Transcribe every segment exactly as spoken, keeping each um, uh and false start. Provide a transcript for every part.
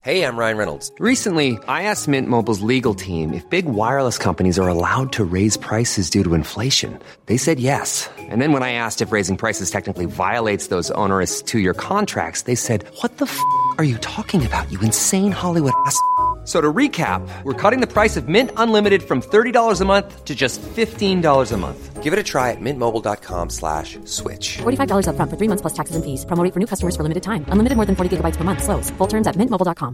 Hey, I'm Ryan Reynolds. Recently, I asked Mint Mobile's legal team if big wireless companies are allowed to raise prices due to inflation. They said yes. And then when I asked if raising prices technically violates those onerous two-year contracts, they said, what the f*** are you talking about, you insane Hollywood ass f- So to recap, we're cutting the price of Mint Unlimited from thirty dollars a month to just fifteen dollars a month. Give it a try at mintmobile.com slash switch. forty-five dollars up front for three months plus taxes and fees. Promo rate for new customers for limited time. Unlimited more than forty gigabytes per month. Slows full terms at mint mobile dot com.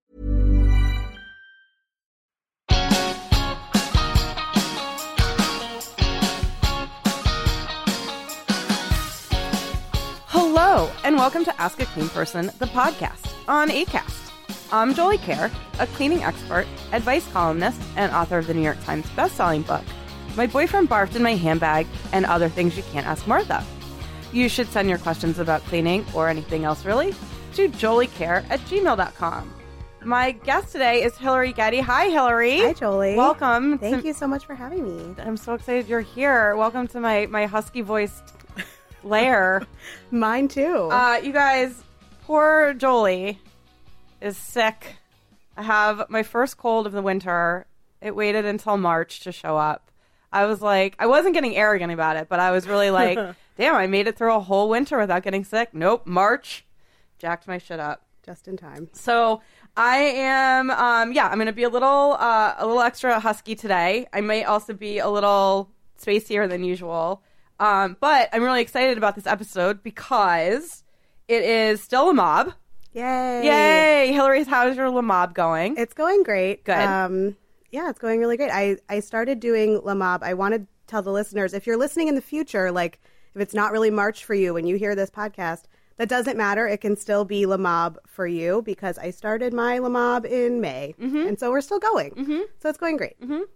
Hello, and welcome to Ask a Clean Person, the podcast on Acast. I'm Jolie Kerr, a cleaning expert, advice columnist, and author of the New York Times bestselling book, My Boyfriend Barfed in My Handbag, and Other Things You Can't Ask Martha. You should send your questions about cleaning, or anything else really, to joliecare at gmail dot com. My guest today is Hillary Getty. Hi, Hillary. Hi, Jolie. Welcome. Thank to- you so much for having me. I'm so excited you're here. Welcome to my, my husky-voiced lair. Mine too. Uh, you guys, poor Jolie is sick. I have my first cold of the winter. It waited until March to show up. I was like, I wasn't getting arrogant about it, but I was really like, damn, I made it through a whole winter without getting sick. Nope, March, jacked my shit up. Just in time. So I am, um, yeah, I'm going to be a little, uh, a little extra husky today. I might also be a little spacier than usual. Um, but I'm really excited about this episode because it is still a mob. Yay. Yay. Hillary, how's your Le Mob going? It's going great. Good. Um, yeah, it's going really great. I, I started doing Le Mob. I want to tell the listeners, if you're listening in the future, like if it's not really March for you when you hear this podcast, that doesn't matter. It can still be Le Mob for you because I started my Le Mob in May. Mm-hmm. And so we're still going. Mm-hmm. So it's going great. Mm-hmm.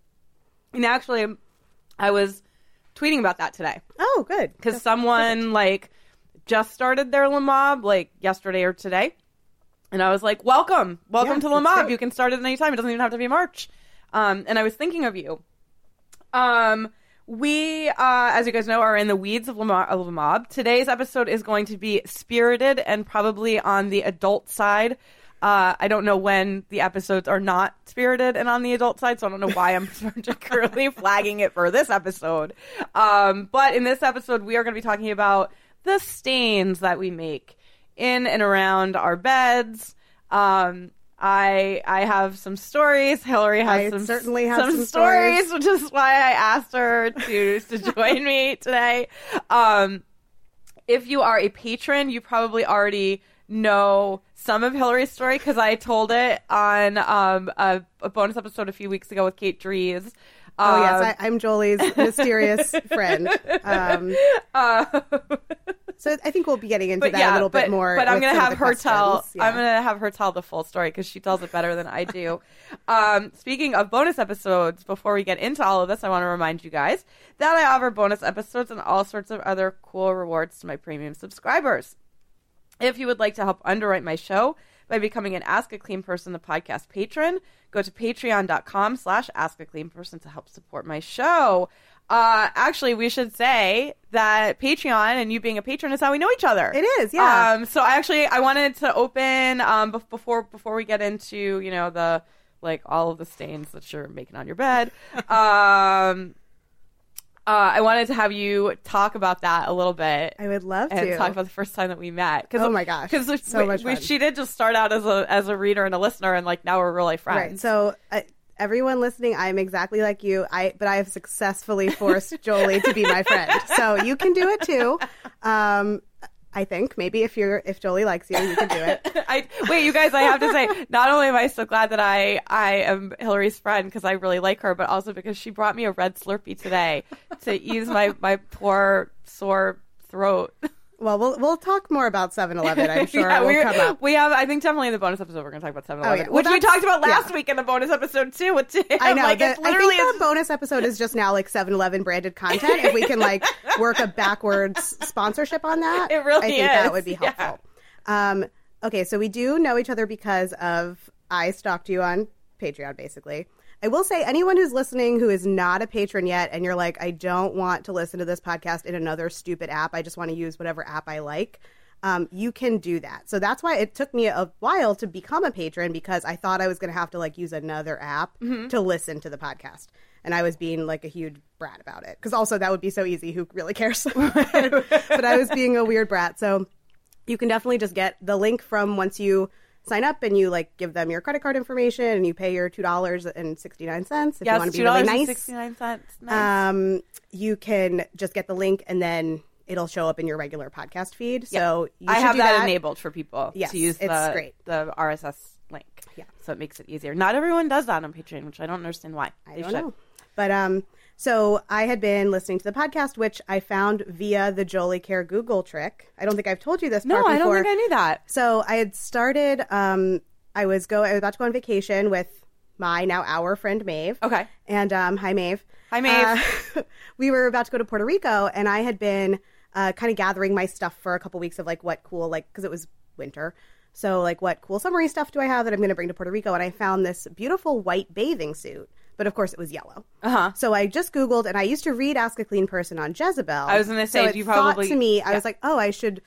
And actually, I was tweeting about that today. Oh, good. Because someone, perfect. like, just started their Le Mob, like, yesterday or today. And I was like, welcome. Welcome yeah, to Le Mob. great. You can start it anytime. It doesn't even have to be March. Um, and I was thinking of you. Um, we, uh, as you guys know, are in the weeds of Le Mob. Of Le Mob. Today's episode is going to be spirited and probably on the adult side. Uh, I don't know when the episodes are not spirited and on the adult side, so I don't know why I'm particularly flagging it for this episode. Um, but in this episode, we are going to be talking about the stains that we make in and around our beds. Um, I I have some stories. Hillary has I some certainly have some, some stories, stories, which is why I asked her to to join me today. Um, if you are a patron, you probably already know some of Hillary's story because I told it on um, a, a bonus episode a few weeks ago with Kate Dries. Oh, um, yes. I, I'm Jolie's mysterious friend. Um, uh, so I think we'll be getting into but that yeah, a little but, bit more. But I'm with going to some have of the her tell. questions. Yeah. I'm going to have her tell the full story because she tells it better than I do. um, speaking of bonus episodes, before we get into all of this, I want to remind you guys that I offer bonus episodes and all sorts of other cool rewards to my premium subscribers. If you would like to help underwrite my show by becoming an Ask a Clean Person, the podcast patron, go to patreon.com slash Ask a Clean Person to help support my show. Uh, actually, we should say that Patreon and you being a patron is how we know each other. It is, yeah. Um, so actually, I wanted to open um, be- before before we get into, you know, the like all of the stains that you're making on your bed. um, Uh, I wanted to have you talk about that a little bit. I would love and to talk about the first time that we met. Oh my gosh, because so we, much we, fun. she did just start out as a as a reader and a listener, and like now we're really friends. Right. So uh, everyone listening, I'm exactly like you. I but I have successfully forced Jolie to be my friend. So you can do it too. Um, I think maybe if you're if Jolie likes you, you can do it. I, wait, you guys, I have to say, not only am I so glad that I I am Hillary's friend because I really like her, but also because she brought me a red Slurpee today to ease my, my poor sore throat. Well, we'll we'll talk more about seven eleven. I'm sure yeah, it will come up. We have, I think, definitely in the bonus episode we're going to talk about seven eleven, Oh, yeah. Well, which we talked about last yeah. week in the bonus episode too. With Tim. I know. Like, the, it's I literally think the bonus episode is just now like seven eleven branded content. If we can like work a backwards sponsorship on that, it really I think is. that would be helpful. Yeah. Um, okay, so we do know each other because of I stalked you on Patreon, basically. I will say anyone who's listening who is not a patron yet and you're like, I don't want to listen to this podcast in another stupid app. I just want to use whatever app I like. um, you can do that. So that's why it took me a while to become a patron, because I thought I was going to have to like use another app mm-hmm. to listen to the podcast. And I was being like a huge brat about it, because also that would be so easy. Who really cares? But I was being a weird brat. So you can definitely just get the link from once you sign up and you like give them your credit card information and you pay your two dollars and sixty-nine cents if yes, you want to be really nice. sixty-nine cents. Nice. Um, you can just get the link and then it'll show up in your regular podcast feed. Yeah. So you I should have do that, that enabled for people yes, to use it's the, great. the R S S link. Yeah. So it makes it easier. Not everyone does that on Patreon, which I don't understand why. I They don't should. know. But um, so I had been listening to the podcast, which I found via the Jolie Care Google trick. I don't think I've told you this No, part before. I don't think I knew that. So I had started, um, I was go, I was about to go on vacation with my, now our friend Maeve. Okay. And um, hi, Maeve. Hi, Maeve. Uh, we were about to go to Puerto Rico, and I had been uh, kind of gathering my stuff for a couple weeks of like what cool, like, because it was winter. So like what cool summery stuff do I have that I'm going to bring to Puerto Rico? And I found this beautiful white bathing suit. But of course, it was yellow. Uh-huh. So I just Googled, and I used to read Ask a Clean Person on Jezebel. I was going to say, so you it probably... thought to me, I yeah. was like, oh, I should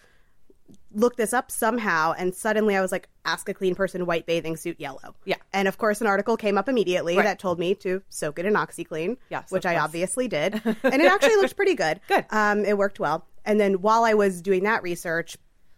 look this up somehow. And suddenly I was like, Ask a Clean Person, white bathing suit, yellow. Yeah. And of course, an article came up immediately Right. that told me to soak it in OxyClean, Yes, which of I course. obviously did. And it actually looked pretty good. Good. Um, it worked well. And then while I was doing that research,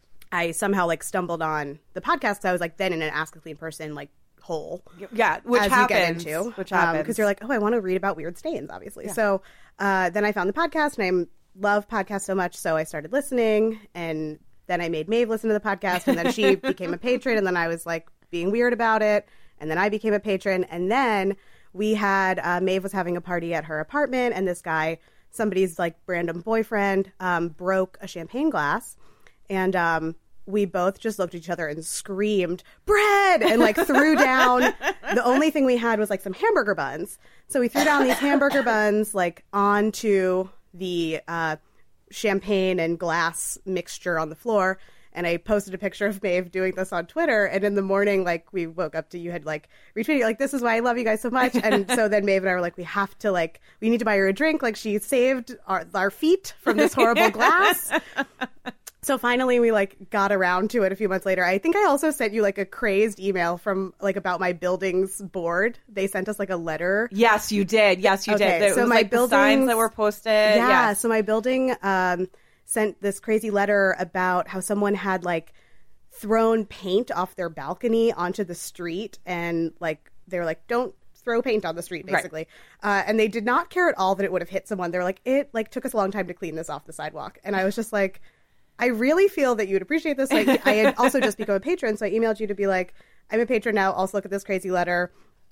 I somehow like stumbled on the podcast. So I was like then in an Ask a Clean Person like hole. Yeah, which as happens. you get into, Which happens. Because you're like, oh, I want to read about weird stains, obviously. Yeah. So uh, then I found the podcast, and I love podcasts so much, so I started listening, and then I made Maeve listen to the podcast, and then she became a patron, and then I was like being weird about it, and then I became a patron, and then we had uh, Maeve was having a party at her apartment, and this guy, somebody's like random boyfriend, um, broke a champagne glass, and um, we both just looked at each other and screamed, bread, and like threw down. The only thing we had was like some hamburger buns. So we threw down these hamburger buns like onto the uh, champagne and glass mixture on the floor. And I posted a picture of Maeve doing this on Twitter. And in the morning, like we woke up to, you had like retweeted, like, this is why I love you guys so much. And so then Maeve and I were like, we have to like, we need to buy her a drink. Like she saved our, our feet from this horrible glass. So finally we like got around to it a few months later. I think I also sent you like a crazed email from like about my building's board. They sent us like a letter. Yes, you did. Yes, you Okay, did. It so was my like the signs buildings- that were posted. Yeah, Yes. so my building um, sent this crazy letter about how someone had like thrown paint off their balcony onto the street, and like they were like, don't throw paint on the street, basically. Right. Uh, and they did not care at all that it would have hit someone. They're like, it like took us a long time to clean this off the sidewalk. And I was just like, I really feel that you would appreciate this. Like, I had also just become a patron, so I emailed you to be like, I'm a patron now. Also look at this crazy letter,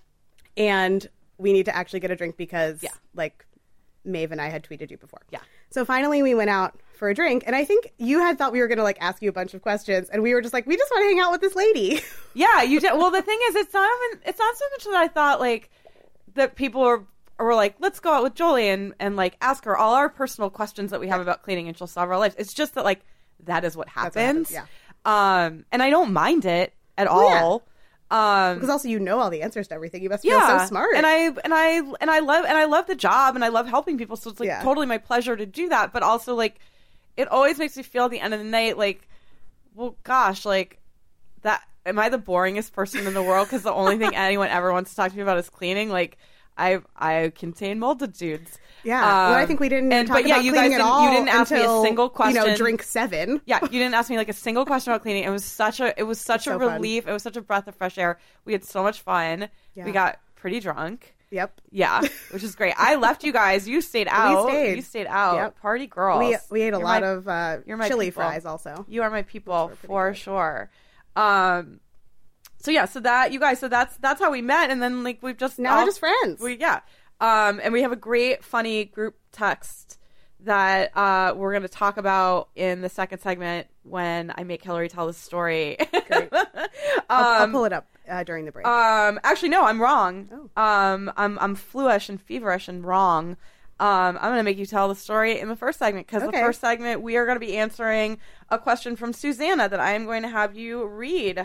and we need to actually get a drink because, yeah. like, Maeve and I had tweeted you before. Yeah. So finally, we went out for a drink, and I think you had thought we were going to like ask you a bunch of questions, and we were just like, we just want to hang out with this lady. Yeah, you did. Well, the thing is, it's not even. It's not so much that I thought like that people are. Or like, let's go out with Jolie and, and like ask her all our personal questions that we have about cleaning, and she'll solve our lives. It's just that like that is what happens. That's what happens, yeah. Um, and I don't mind it at all. Um, Because also you know all the answers to everything. You must yeah, feel so smart. And I and I and I love and I love the job, and I love helping people. So it's like Yeah. totally my pleasure to do that. But also like, it always makes me feel at the end of the night like, well, gosh, like that. Am I the boringest person in the world? Because the only thing anyone ever wants to talk to me about is cleaning. Like. I I contain multitudes. Yeah, Um, well, I think we didn't and, talk but yeah, about you cleaning guys at didn't, all you didn't ask until, me a single question. You know, drink seven. Yeah, you didn't ask me like a single question about cleaning. It was such a it was such a So fun. relief. It was such a breath of fresh air. We had so much fun. Yeah. We got pretty drunk. Yep. Yeah, which is great. I left you guys. You stayed out. stayed. You stayed out. Yep. Party girls. We we ate a You're lot my- of uh, you're my chili people. fries also. You are my people pretty for good. sure. Um. So yeah, so that you guys, so that's that's how we met, and then like we've just Now all- we're just friends. We yeah. Um, and we have a great, funny group text that uh, we're going to talk about in the second segment when I make Hillary tell the story. Great. I'll, I'll pull it up uh, during the break. Um, actually, no, I'm wrong. Oh. Um, I'm I'm fluish and feverish and wrong. Um, I'm going to make you tell the story in the first segment because Okay. the first segment we are going to be answering a question from Susanna that I am going to have you read.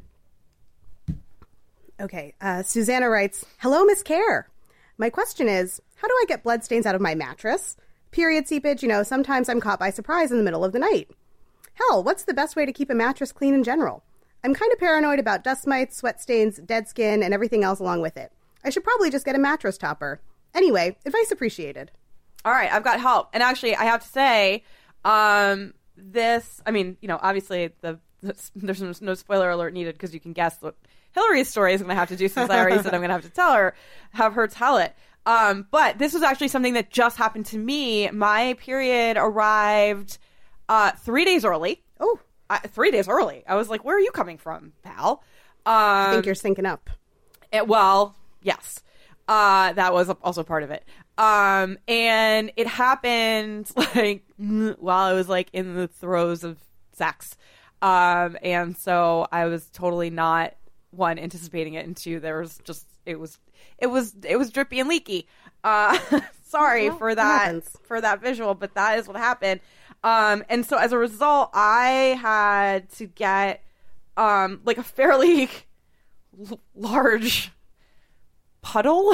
Okay. Uh, Susanna writes, hello, Miss Care. My question is, how do I get bloodstains out of my mattress? Period seepage, you know, sometimes I'm caught by surprise in the middle of the night. Hell, what's the best way to keep a mattress clean in general? I'm kind of paranoid about dust mites, sweat stains, dead skin, and everything else along with it. I should probably just get a mattress topper. Anyway, advice appreciated. All right, I've got help. And actually, I have to say, um, this, I mean, you know, obviously the, the there's no, no spoiler alert needed because you can guess what Hillary's story is going to have to do, since I already said I'm going to have to tell her, have her tell it. Um, but this was actually something that just happened to me. My period arrived uh, three days early. Oh. Uh, three days early. I was like, where are you coming from, pal? Um, I think you're syncing up. It, well, yes. Uh, that was also part of it. Um, and it happened like while I was like in the throes of sex. Um, and so I was totally not one anticipating it, and two, there was just, it was, it was, it was drippy and leaky. Uh, sorry well, for that, for that visual, but that is what happened. Um, and so as a result, I had to get, um, like a fairly l- large puddle.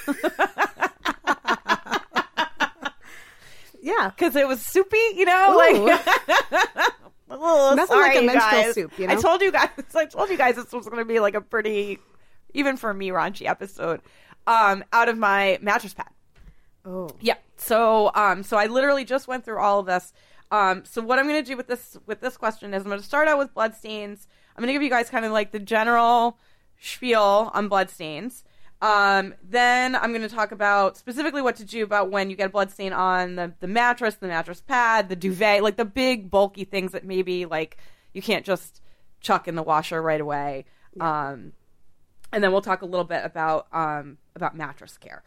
Yeah. Cause it was soupy, you know, Ooh. like, oh, nothing sorry, like a menstrual guys. soup, you know? I told you guys, I told you guys this was going to be like a pretty, even for me, raunchy episode, um, out of my mattress pad. Oh. Yeah. So, um, so I literally just went through all of this. Um, so what I'm going to do with this, with this question is I'm going to start out with bloodstains. I'm going to give you guys kind of like the general spiel on bloodstains. Um, then I'm going to talk about specifically what to do about when you get a bloodstain on the, the mattress, the mattress pad, the duvet, like the big bulky things that maybe like you can't just chuck in the washer right away. Yeah. Um, and then we'll talk a little bit about, um, about mattress care.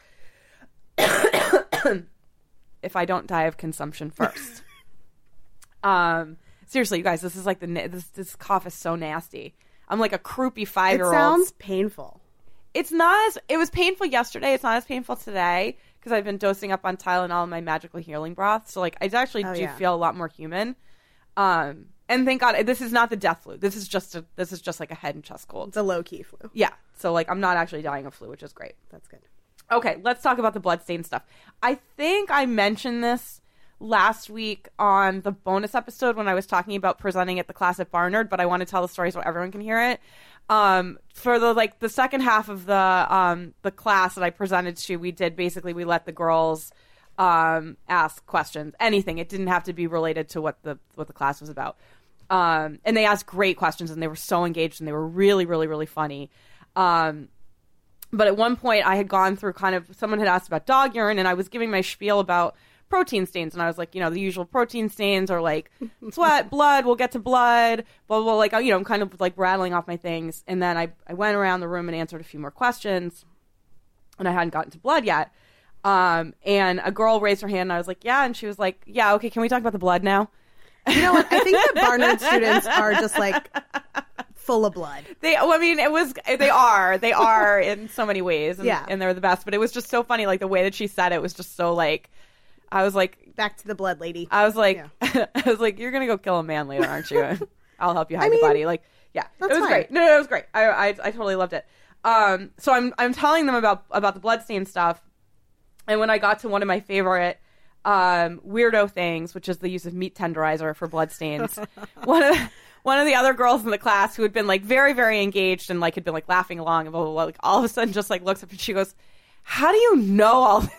If I don't die of consumption first. um, seriously, you guys, this is like the, this, this cough is so nasty. I'm like a croupy five-year-old. It sounds painful. It's not as, it was painful yesterday. It's not as painful today because I've been dosing up on Tylenol and my magical healing broth. So like, I actually oh, do yeah. feel a lot more human. Um, and thank God, this is not the death flu. This is just a, this is just like a head and chest cold. It's a low-key flu. Yeah. So like, I'm not actually dying of flu, which is great. That's good. Okay, let's talk about the bloodstain stuff. I think I mentioned this last week on the bonus episode when I was talking about presenting at the class at Barnard, but I want to tell the story so everyone can hear it. Um, for the like the second half of the um, the class that I presented to, we did basically we let the girls um, ask questions, anything. It didn't have to be related to what the what the class was about. Um, and they asked great questions, and they were so engaged, and they were really, really, really funny. Um, But at one point, I had gone through kind of, someone had asked about dog urine, and I was giving my spiel about protein stains. And I was like, you know, the usual protein stains are like sweat, blood, we'll get to blood, blah, blah, blah. Like, you know, I'm kind of like rattling off my things. And then I, I went around the room and answered a few more questions, and I hadn't gotten to blood yet. Um, and a girl raised her hand, and I was like, yeah. And she was like, yeah, okay, can we talk about the blood now? You know what? I think that Barnard students are just like full of blood. They, well, I mean, it was, they are, they are in so many ways, and, yeah. and they're the best, but it was just so funny, like, the way that she said it was just so, like, I was like, back to the blood lady. I was like, yeah. I was like, you're gonna go kill a man later, aren't you? I'll help you hide I mean, the body. Like, yeah, it was fine. great. No, no, it was great. I, I, I totally loved it. Um, so I'm, I'm telling them about, about the bloodstain stuff, and when I got to one of my favorite um, weirdo things, which is the use of meat tenderizer for bloodstains, one of one of the other girls in the class who had been like very, very engaged and like had been like laughing along and blah, blah, blah, like all of a sudden just like looks up and she goes, how do you know all this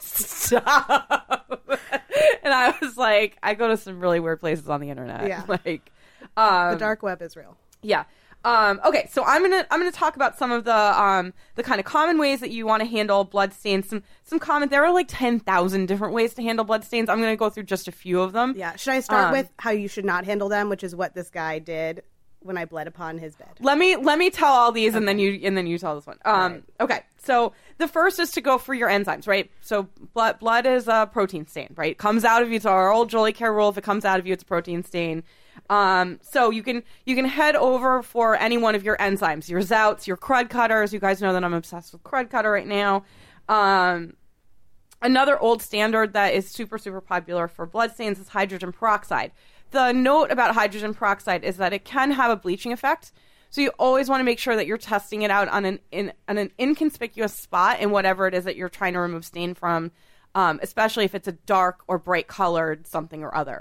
stuff? And I was like, I go to some really weird places on the internet. Yeah. Like, um, the dark web is real. Yeah. Um, okay, so I'm gonna I'm gonna talk about some of the um, the kind of common ways that you want to handle blood stains. Some some common. There are like ten thousand different ways to handle blood stains. I'm gonna go through just a few of them. Yeah. Should I start Um, with how you should not handle them, which is what this guy did when I bled upon his bed? Let me let me tell all these, and then you and then you tell this one. Um, right. Okay, so the first is to go for your enzymes, right? So blood blood is a protein stain, right? It comes out of you. It's our old Jolie Care rule. If it comes out of you, it's a protein stain. Um, so you can you can head over for any one of your enzymes, your Zouts, your Crud Cutters. You guys know that I'm obsessed with Crud Cutter right now. Um, another old standard that is super super popular for blood stains is hydrogen peroxide. The note about hydrogen peroxide is that it can have a bleaching effect. So you always want to make sure that you're testing it out on an in on an inconspicuous spot in whatever it is that you're trying to remove stain from, um, especially if it's a dark or bright colored something or other.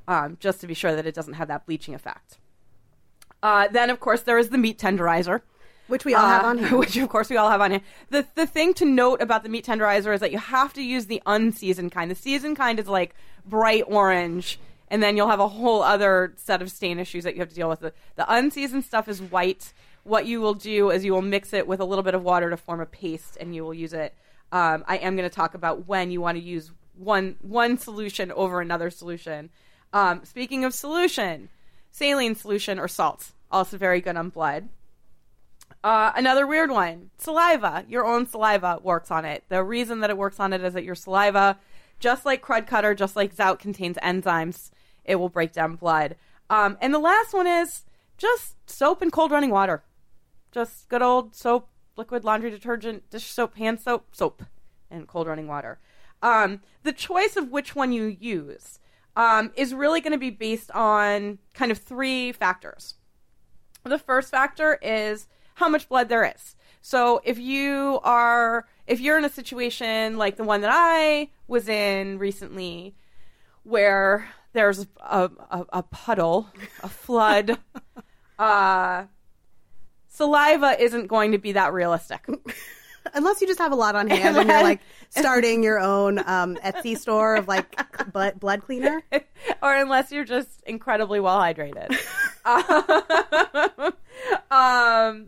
um, just to be sure that it doesn't have that bleaching effect. Uh, then, of course, there is the meat tenderizer. Which we all have Uh, on hand. Which, of course, we all have on hand. The the thing to note about the meat tenderizer is that you have to use the unseasoned kind. The seasoned kind is like bright orange, and then you'll have a whole other set of stain issues that you have to deal with. The, the unseasoned stuff is white. What you will do is you will mix it with a little bit of water to form a paste, and you will use it. Um, I am going to talk about when you want to use one one solution over another solution. Um, speaking of solution, saline solution or salts, also very good on blood. Uh, another weird one, saliva. Your own saliva works on it. The reason that it works on it is that your saliva, just like Crud Cutter, just like Zout, contains enzymes. It will break down blood. Um, and the last one is just soap and cold running water. Just good old soap, liquid laundry detergent, dish soap, hand soap, soap, and cold running water. Um, the choice of which one you use um, is really going to be based on kind of three factors. The first factor is how much blood there is. So if you are, if you're in a situation like the one that I was in recently, where there's a, a, a puddle, a flood, uh, saliva isn't going to be that realistic. Unless you just have a lot on hand and you're like starting your own um, Etsy store of like blood, blood cleaner. Or unless you're just incredibly well hydrated. um,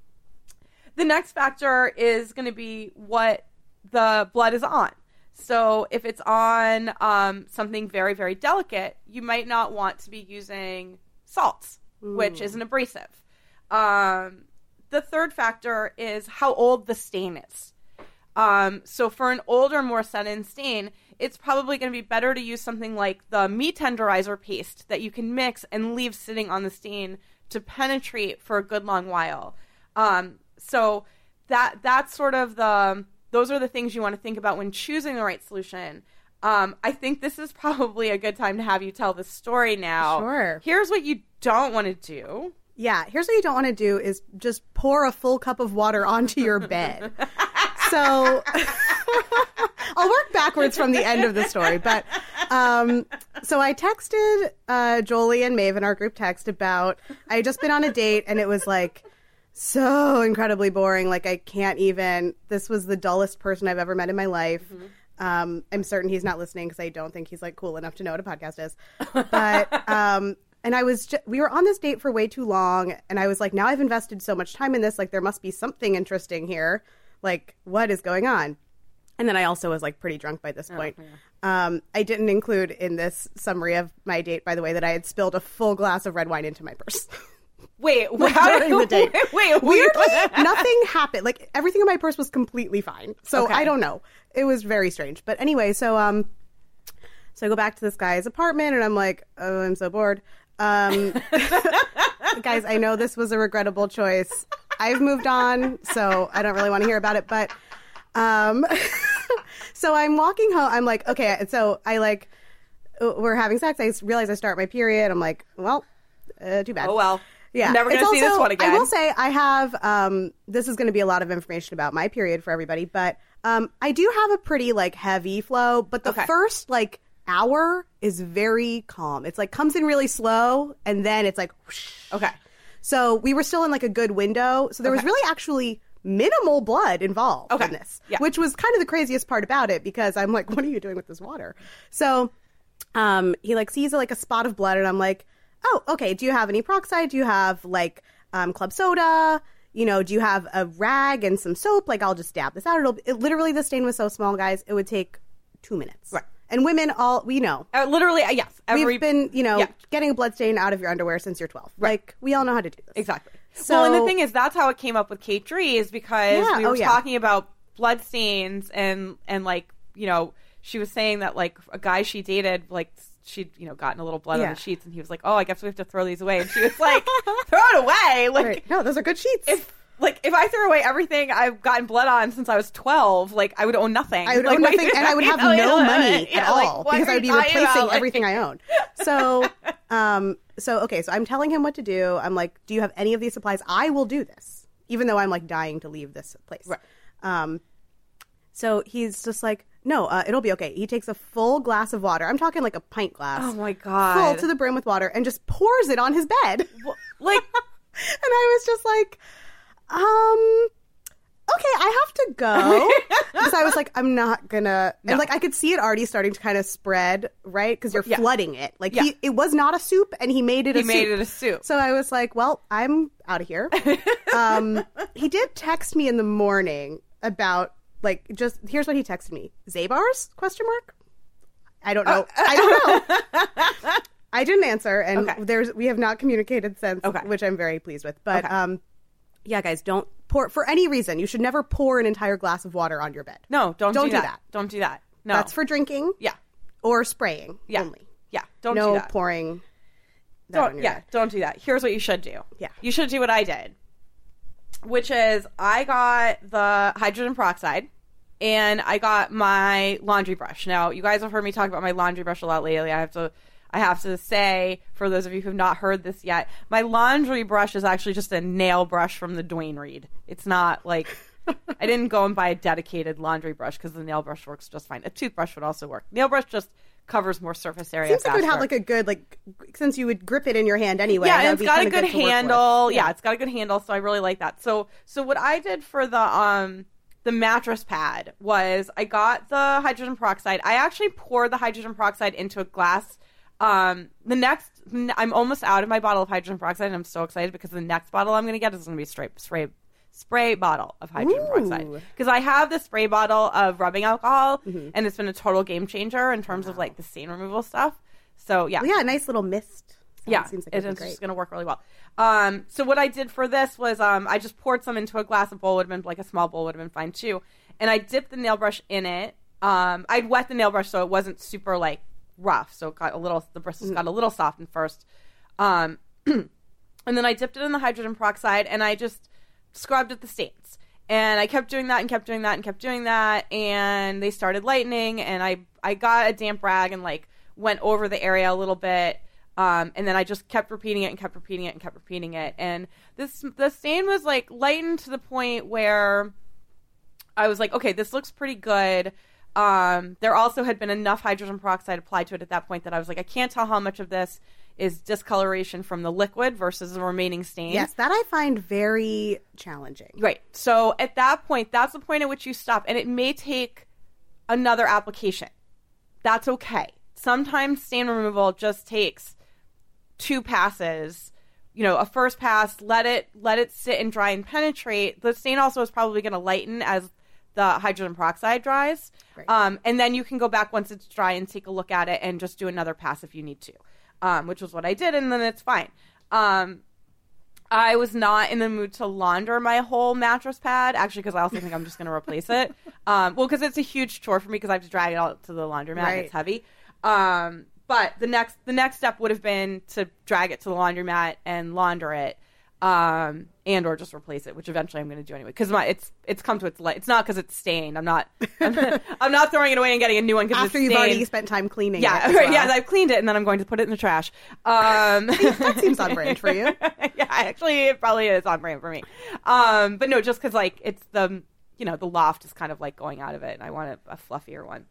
the next factor is going to be what the blood is on. So if it's on um, something very, very delicate, you might not want to be using salts, Ooh. which is an abrasive. Um, the third factor is how old the stain is. Um, so for an older, more set-in stain, it's probably going to be better to use something like the meat tenderizer paste that you can mix and leave sitting on the stain to penetrate for a good long while. Um, so that that's sort of the those are the things you want to think about when choosing the right solution. Um, I think this is probably a good time to have you tell the story now. Sure. Here's what you don't want to do. Yeah, here's what you don't want to do is just pour a full cup of water onto your bed. So I'll work backwards from the end of the story. But um, so I texted uh, Jolie and Maeve in our group text about, I had just been on a date and it was like so incredibly boring. Like I can't even, this was the dullest person I've ever met in my life. Mm-hmm. Um, I'm certain he's not listening because I don't think he's like cool enough to know what a podcast is. But um And I was, just, we were on this date for way too long. And I was like, now I've invested so much time in this. Like, there must be something interesting here. Like, what is going on? And then I also was like pretty drunk by this point. Oh, yeah. um, I didn't include in this summary of my date, by the way, that I had spilled a full glass of red wine into my purse. Wait, like, how during the date. Wait, wait, weirdly, nothing happened. Like, everything in my purse was completely fine. So okay. I don't know. It was very strange. But anyway, so um, so I go back to this guy's apartment and I'm like, oh, I'm so bored. Um, guys, I know this was a regrettable choice. I've moved on, so I don't really want to hear about it. But um, so I'm walking home. I'm like, okay. So I like, we're having sex. I realize I start my period. I'm like, well, uh, too bad. Oh, well. Yeah. Never going to see this one again. I will say I have, um, this is going to be a lot of information about my period for everybody. But um, I do have a pretty like heavy flow. But the okay. first like hour is very calm. It's like comes in really slow and then it's like whoosh. Okay. So we were still in like a good window. So there okay. was really actually minimal blood involved okay. in this, yeah. which was kind of the craziest part about it because I'm like, what are you doing with this water? So um, he like sees like a spot of blood and I'm like, oh, okay. Do you have any peroxide? Do you have like um, club soda? You know, do you have a rag and some soap? Like I'll just dab this out. It'll it, literally the stain was so small, guys. It would take two minutes. Right. And women, all we know. Uh, literally, uh, yes. Every, We've been, you know, yeah. getting a blood stain out of your underwear since you're twelve. Right. Like, we all know how to do this. Exactly. So, well, and the thing is, that's how it came up with Kate Dree is because yeah, we were oh, yeah. talking about blood stains and, and, like, you know, she was saying that, like, a guy she dated, like, she'd, you know, gotten a little blood yeah. on the sheets and he was like, oh, I guess we have to throw these away. And she was like, throw it away. Like, right. No, those are good sheets. If, Like, if I threw away everything I've gotten blood on since I was twelve, like, I would own nothing. I would like, own nothing, and I would have no money yeah, at like, all, what because are I would be you talking replacing about? everything I own. So, um, so okay, so I'm telling him what to do. I'm like, do you have any of these supplies? I will do this, even though I'm, like, dying to leave this place. Right. Um, so he's just like, no, uh, it'll be okay. He takes a full glass of water. I'm talking like a pint glass. Oh my God. Full to the brim with water and just pours it on his bed. Well, like, and I was just like, um, okay, I have to go. Because I was like, I'm not gonna, No. and like I could see it already starting to kind of spread, right? Because you're Yeah. flooding it. Like Yeah. he, it was not a soup and he made it he a made soup. it a soup. So I was like, well, I'm out of here. um, he did text me in the morning about, like, just, here's what he texted me. Zabars? Question mark? I don't know. I don't know. I didn't answer, and Okay. there's we have not communicated since, Okay. which I'm very pleased with. But, Okay. um, yeah, guys, don't pour, for any reason, you should never pour an entire glass of water on your bed. No, don't, Don't do, do that. that. Don't do that. No. That's for drinking Yeah. or spraying Yeah. only. Yeah. Don't no do that. pouring that on Don't, your yeah, bed. don't do that. Here's what you should do. Yeah. You should do what I did, which is I got the hydrogen peroxide and I got my laundry brush. Now, you guys have heard me talk about my laundry brush a lot lately. I have to I have to say, for those of you who have not heard this yet, my laundry brush is actually just a nail brush from the Duane Reade. It's not like I didn't go and buy a dedicated laundry brush because the nail brush works just fine. A toothbrush would also work. Nail brush just covers more surface area. Seems like it would have faster. like a good, like, since you would grip it in your hand anyway. Yeah, that and would it's be got a kinda good, to work with. handle. Yeah. it's got a good handle, so I really like that. So, so what I did for the um the mattress pad was I got the hydrogen peroxide. I actually poured the hydrogen peroxide into a glass. Um, the next, I'm almost out of my bottle of hydrogen peroxide, and I'm so excited because the next bottle I'm going to get is going to be a straight spray spray bottle of hydrogen Ooh. peroxide, because I have the spray bottle of rubbing alcohol, and it's been a total game changer in terms of like the stain removal stuff. So yeah, Well, yeah, a nice little mist. So yeah, it seems like it- it'd be it's great. just going to work really well. Um, so what I did for this was um, I just poured some into a glass. A bowl would have been, like a small bowl would have been fine too. And I dipped the nail brush in it. Um, I'd wet the nail brush so it wasn't super like rough. So it got a little, the bristles got a little softened first. Um, and then I dipped it in the hydrogen peroxide and I just scrubbed at the stains. And I kept doing that and kept doing that and kept doing that. And they started lightening. And I, I got a damp rag and like went over the area a little bit. Um, and then I just kept repeating it and kept repeating it and kept repeating it. And this the stain was like lightened to the point where I was like, okay, this looks pretty good. Um, there also had been enough hydrogen peroxide applied to it at that point that I was like, I can't tell how much of this is discoloration from the liquid versus the remaining stain. Yes, that I find very challenging. Right. So at that point, that's the point at which you stop. And it may take another application. That's okay. Sometimes stain removal just takes two passes. You know, a first pass, let it let it sit and dry and penetrate. The stain also is probably going to lighten as the hydrogen peroxide dries. Right. Um, and then you can go back once it's dry and take a look at it and just do another pass if you need to, um, which was what I did, and then it's fine. Um, I was not in the mood to launder my whole mattress pad, actually, because I also think I'm just going to replace it. Um, well, because it's a huge chore for me because I have to drag it out to the laundromat. Right. And it's heavy. Um, but the next the next step would have been to drag it to the laundromat and launder it, um, and or just replace it, which eventually I'm going to do anyway. Because it's it's come to its light. It's not because it's stained. I'm not I'm, I'm not throwing it away and getting a new one because After it's you've stained. already spent time cleaning Yeah, it. as right, well. yeah. I've cleaned it and then I'm going to put it in the trash. Um, That seems on brand for you. yeah, actually, it probably is on brand for me. Um, but no, just because like it's the you know the loft is kind of like going out of it, and I want a, a fluffier one.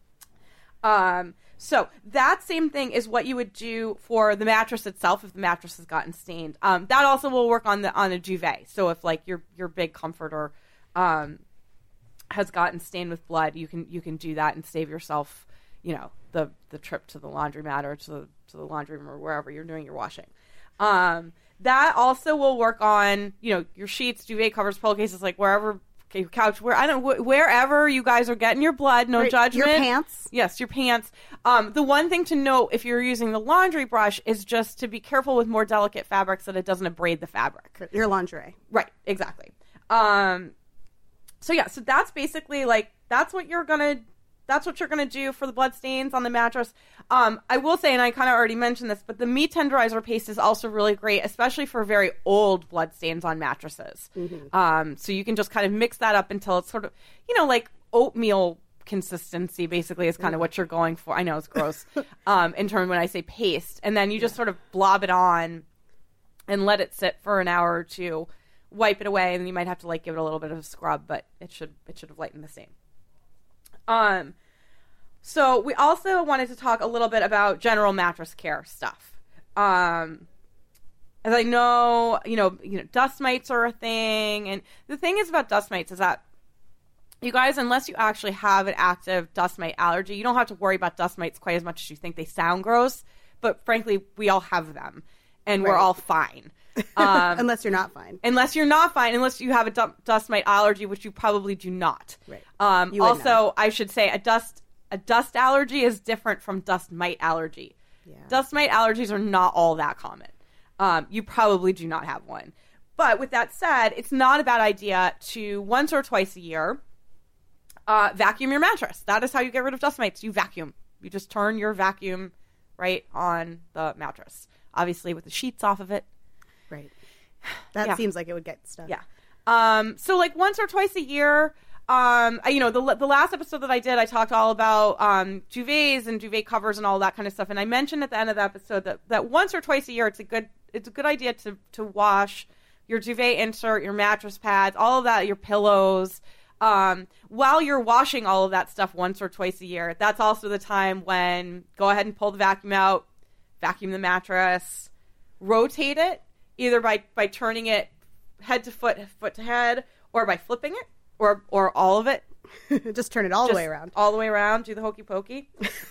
Um, so that same thing is what you would do for the mattress itself if the mattress has gotten stained. Um, that also will work on the on a duvet. So if like your your big comforter um, has gotten stained with blood, you can you can do that and save yourself, you know, the the trip to the laundromat or to the to the laundry room or wherever you're doing your washing. Um, that also will work on, you know, your sheets, duvet covers, pillowcases, like wherever, your couch, where I don't, wh- wherever you guys are getting your blood, no Right, judgment. your pants. Yes, your pants. Um, the one thing to note if you're using the laundry brush is just to be careful with more delicate fabrics that it doesn't abrade the fabric. Your lingerie. Right, exactly. Um, so yeah, so that's basically like that's what you're gonna that's what you're gonna do for the blood stains on the mattress. Um, I will say, and I kind of already mentioned this, but the meat tenderizer paste is also really great, especially for very old blood stains on mattresses. Mm-hmm. Um, so you can just kind of mix that up until it's sort of, you know, like oatmeal consistency. Basically, is kind of what you're going for. I know it's gross. um, in terms when I say paste, and then you just sort of blob it on and let it sit for an hour or two. Wipe it away, and you might have to like give it a little bit of a scrub, but it should it should have lightened the stain. Um, so we also wanted to talk a little bit about general mattress care stuff. Um, as I know, you know, you know, dust mites are a thing, and the thing is about dust mites is that you guys, unless you actually have an active dust mite allergy, you don't have to worry about dust mites quite as much as you think. They sound gross, but frankly, we all have them, and we're Right. all fine. Um, Unless you're not fine. Unless you're not fine, unless you have a du- dust mite allergy, which you probably do not. Right. Um, You wouldn't also, I should say a dust a dust allergy is different from dust mite allergy. Yeah. Dust mite allergies are not all that common. Um, you probably do not have one. But with that said, it's not a bad idea to once or twice a year uh, vacuum your mattress. That is how you get rid of dust mites. You vacuum. You just turn your vacuum right on the mattress. Obviously, with the sheets off of it. Right. That Yeah. seems like it would get stuck. Yeah. Um, so like once or twice a year, um, I- you know, the the last episode that I did, I talked all about um, duvets and duvet covers and all that kind of stuff. And I mentioned at the end of the episode that, that once or twice a year, it's a good it's a good idea to to wash your duvet insert, your mattress pads, all of that, your pillows. Um, while you're washing all of that stuff once or twice a year, that's also the time when go ahead and pull the vacuum out, vacuum the mattress, rotate it. Either by, by turning it head to foot, foot to head, or by flipping it, or or all of it. Just turn it all the Just way around. All the way around. Do the hokey pokey.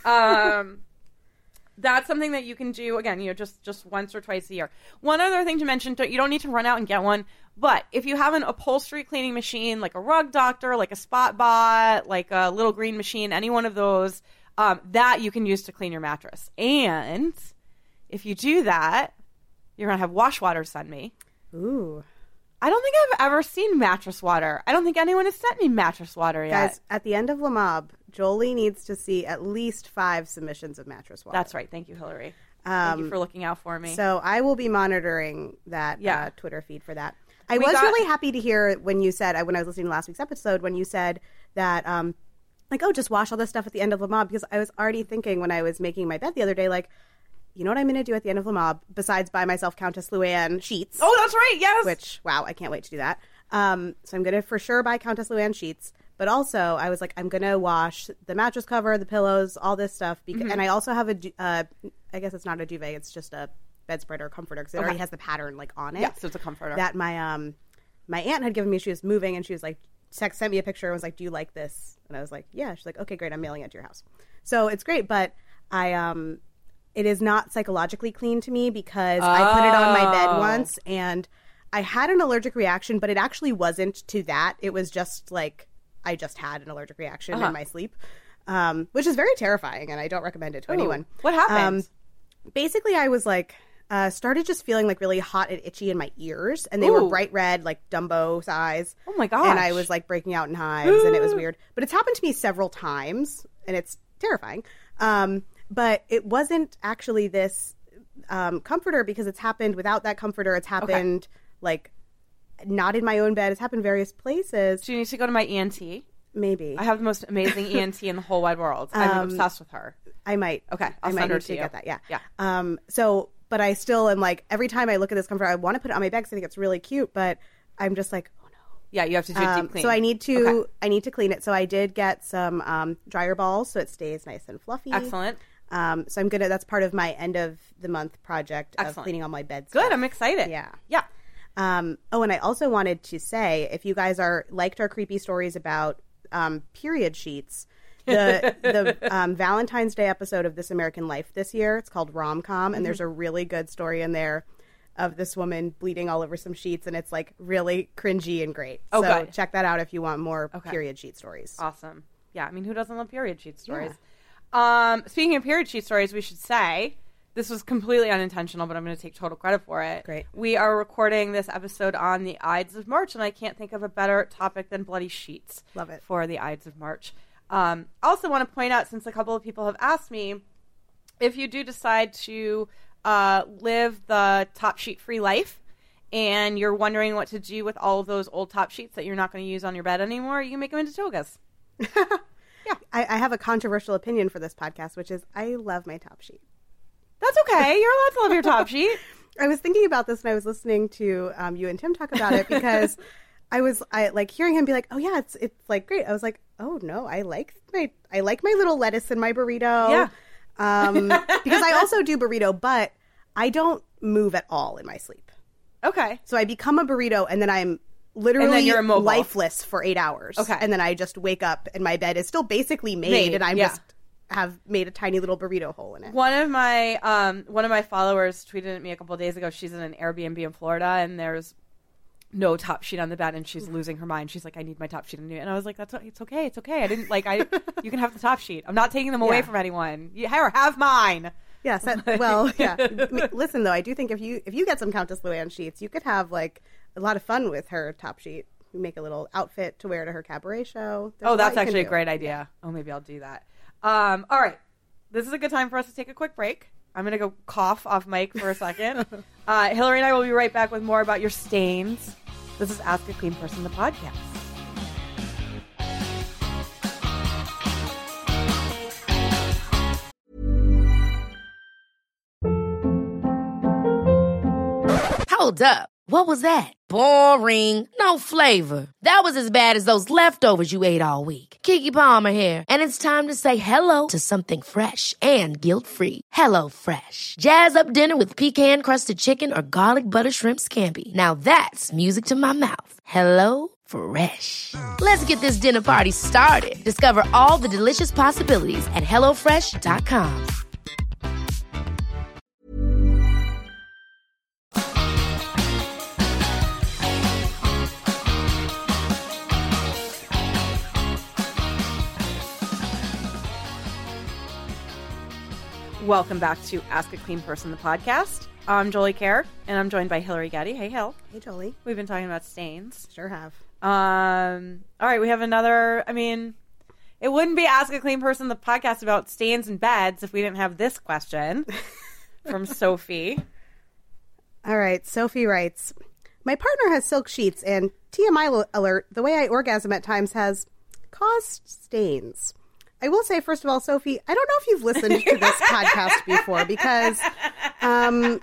Um, that's something that you can do, again, you know, just, just once or twice a year. One other thing to mention, you don't need to run out and get one, but if you have an upholstery cleaning machine, like a Rug Doctor, like a Spotbot, like a Little Green machine, any one of those, um, that you can use to clean your mattress. And if you do that, you're going to have wash water send me. Ooh. I don't think I've ever seen mattress water. I don't think anyone has sent me mattress water yet. Guys, at the end of Lamob, Jolie needs to see at least five submissions of mattress water. That's right. Thank you, Hillary. Thank you Um, for looking out for me. So I will be monitoring that Yeah. uh, Twitter feed for that. I We was got- really happy to hear when you said, when I was listening to last week's episode, when you said that, um, like, oh, just wash all this stuff at the end of Lamob, because I was already thinking when I was making my bed the other day, like, you know what I'm going to do at the end of Lamob, besides buy myself Countess Luann sheets. Oh, that's right. Yes. Which, wow, I can't wait to do that. Um, so I'm going to for sure buy Countess Luann sheets. But also, I was like, I'm going to wash the mattress cover, the pillows, all this stuff. Because, Mm-hmm. And I also have a, du- uh, I guess it's not a duvet, it's just a bedspread or comforter, because it Okay. already has the pattern like on it. Yeah, so it's a comforter. That my um my aunt had given me. She was moving, and she was like, text, sent me a picture and was like, do you like this? And I was like, yeah. She's like, okay, great. I'm mailing it to your house. So it's great, but I um it is not psychologically clean to me because I put it on my bed Oh. once and I had an allergic reaction, but it actually wasn't to that. It was just like I just had an allergic reaction Uh-huh. in my sleep, um, which is very terrifying, and I don't recommend it to Ooh, anyone. what happened? Um, basically, I was like, uh, started just feeling like really hot and itchy in my ears, and they were Ooh. bright red, like Dumbo size. Oh my gosh. And I was like breaking out in hives, and it was weird. But it's happened to me several times, and it's terrifying. Um, but it wasn't actually this um, comforter because it's happened without that comforter. It's happened like not in my own bed. It's happened various places. So you need to go to my E N T. Maybe I have the most amazing E N T in the whole wide world. I'm Um, obsessed with her. I might. Okay, I'll I might send her need to to you. get that. Yeah. Yeah. Um. So, but I still am like every time I look at this comforter, I want to put it on my bed because I think it's really cute, but I'm just like, oh no. Yeah, you have to do a Um, deep clean. so I need to Okay. I need to clean it. So I did get some um, dryer balls so it stays nice and fluffy. Excellent. Um, so I'm gonna. That's part of my end of the month project of Excellent. cleaning all my bed. Good. stuff. I'm excited. Yeah. Yeah. Um, oh, and I also wanted to say, if you guys are liked our creepy stories about um, period sheets, the the um, Valentine's Day episode of This American Life this year, it's called Rom-Com, and there's a really good story in there of this woman bleeding all over some sheets, and it's like really cringy and great. Oh, so good. check that out if you want more Okay. period sheet stories. Awesome. Yeah, I mean, who doesn't love period sheet stories? Um, speaking of period sheet stories, we should say this was completely unintentional, but I'm going to take total credit for it. Great. We are recording this episode on the Ides of March, and I can't think of a better topic than bloody sheets. Love it. For the Ides of March. Um, also want to point out, since a couple of people have asked me, if you do decide to uh, live the top sheet free life, and you're wondering what to do with all of those old top sheets that you're not going to use on your bed anymore, you can make them into togas. I, I have a controversial opinion for this podcast, which is I love my top sheet. That's okay. You're allowed to love your top sheet. I was thinking about this when I was listening to um, you and Tim talk about it because I was I like hearing him be like, "Oh yeah, it's it's like great." I was like, "Oh no, I like my I like my little lettuce in my burrito." Yeah. Um, because I also do burrito, but I don't move at all in my sleep. Okay. So I become a burrito, and then I'm literally And then you're immobile. lifeless for eight hours. Okay. And then I just wake up, and my bed is still basically made, Made, and I'm yeah. just have made a tiny little burrito hole in it. One of my um one of my followers tweeted at me a couple of days ago. She's in an Airbnb in Florida, and there's no top sheet on the bed, and she's losing her mind. She's like, "I need my top sheet." And I was like, "That's it's okay, it's okay. I didn't like I. You can have the top sheet. I'm not taking them away Yeah. from anyone. You have, have mine." Yes. That, well, yeah. I mean, listen, though, I do think if you if you get some Countess Luann sheets, you could have like a lot of fun with her top sheet. You make a little outfit to wear to her cabaret show. There's Oh, a lot that's you can actually a do. great idea. Oh, maybe I'll do that. Um, all right. This is a good time for us to take a quick break. I'm going to go cough off mic for a second. uh, Hillary and I will be right back with more about your stains. This is Ask a Clean Person, the podcast. Hold up. What was that? Boring. No flavor. That was as bad as those leftovers you ate all week. Keke Palmer here, and it's time to say hello to something fresh and guilt-free. Hello Fresh. Jazz up dinner with pecan-crusted chicken or garlic butter shrimp scampi. Now that's music to my mouth. Hello Fresh. Let's get this dinner party started. Discover all the delicious possibilities at hello fresh dot com. Welcome back to Ask a Clean Person, the podcast. I'm Jolie Kerr, and I'm joined by Hillary Getty. Hey, Hill. Hey, Jolie. We've been talking about stains. Sure have. Um, all right, we have another, I mean, it wouldn't be Ask a Clean Person, the podcast about stains and beds if we didn't have this question from Sophie. All right. Sophie writes, my partner has silk sheets, and T M I lo- alert, the way I orgasm at times has caused stains. I will say, first of all, Sophie, I don't know if you've listened to this podcast before because um,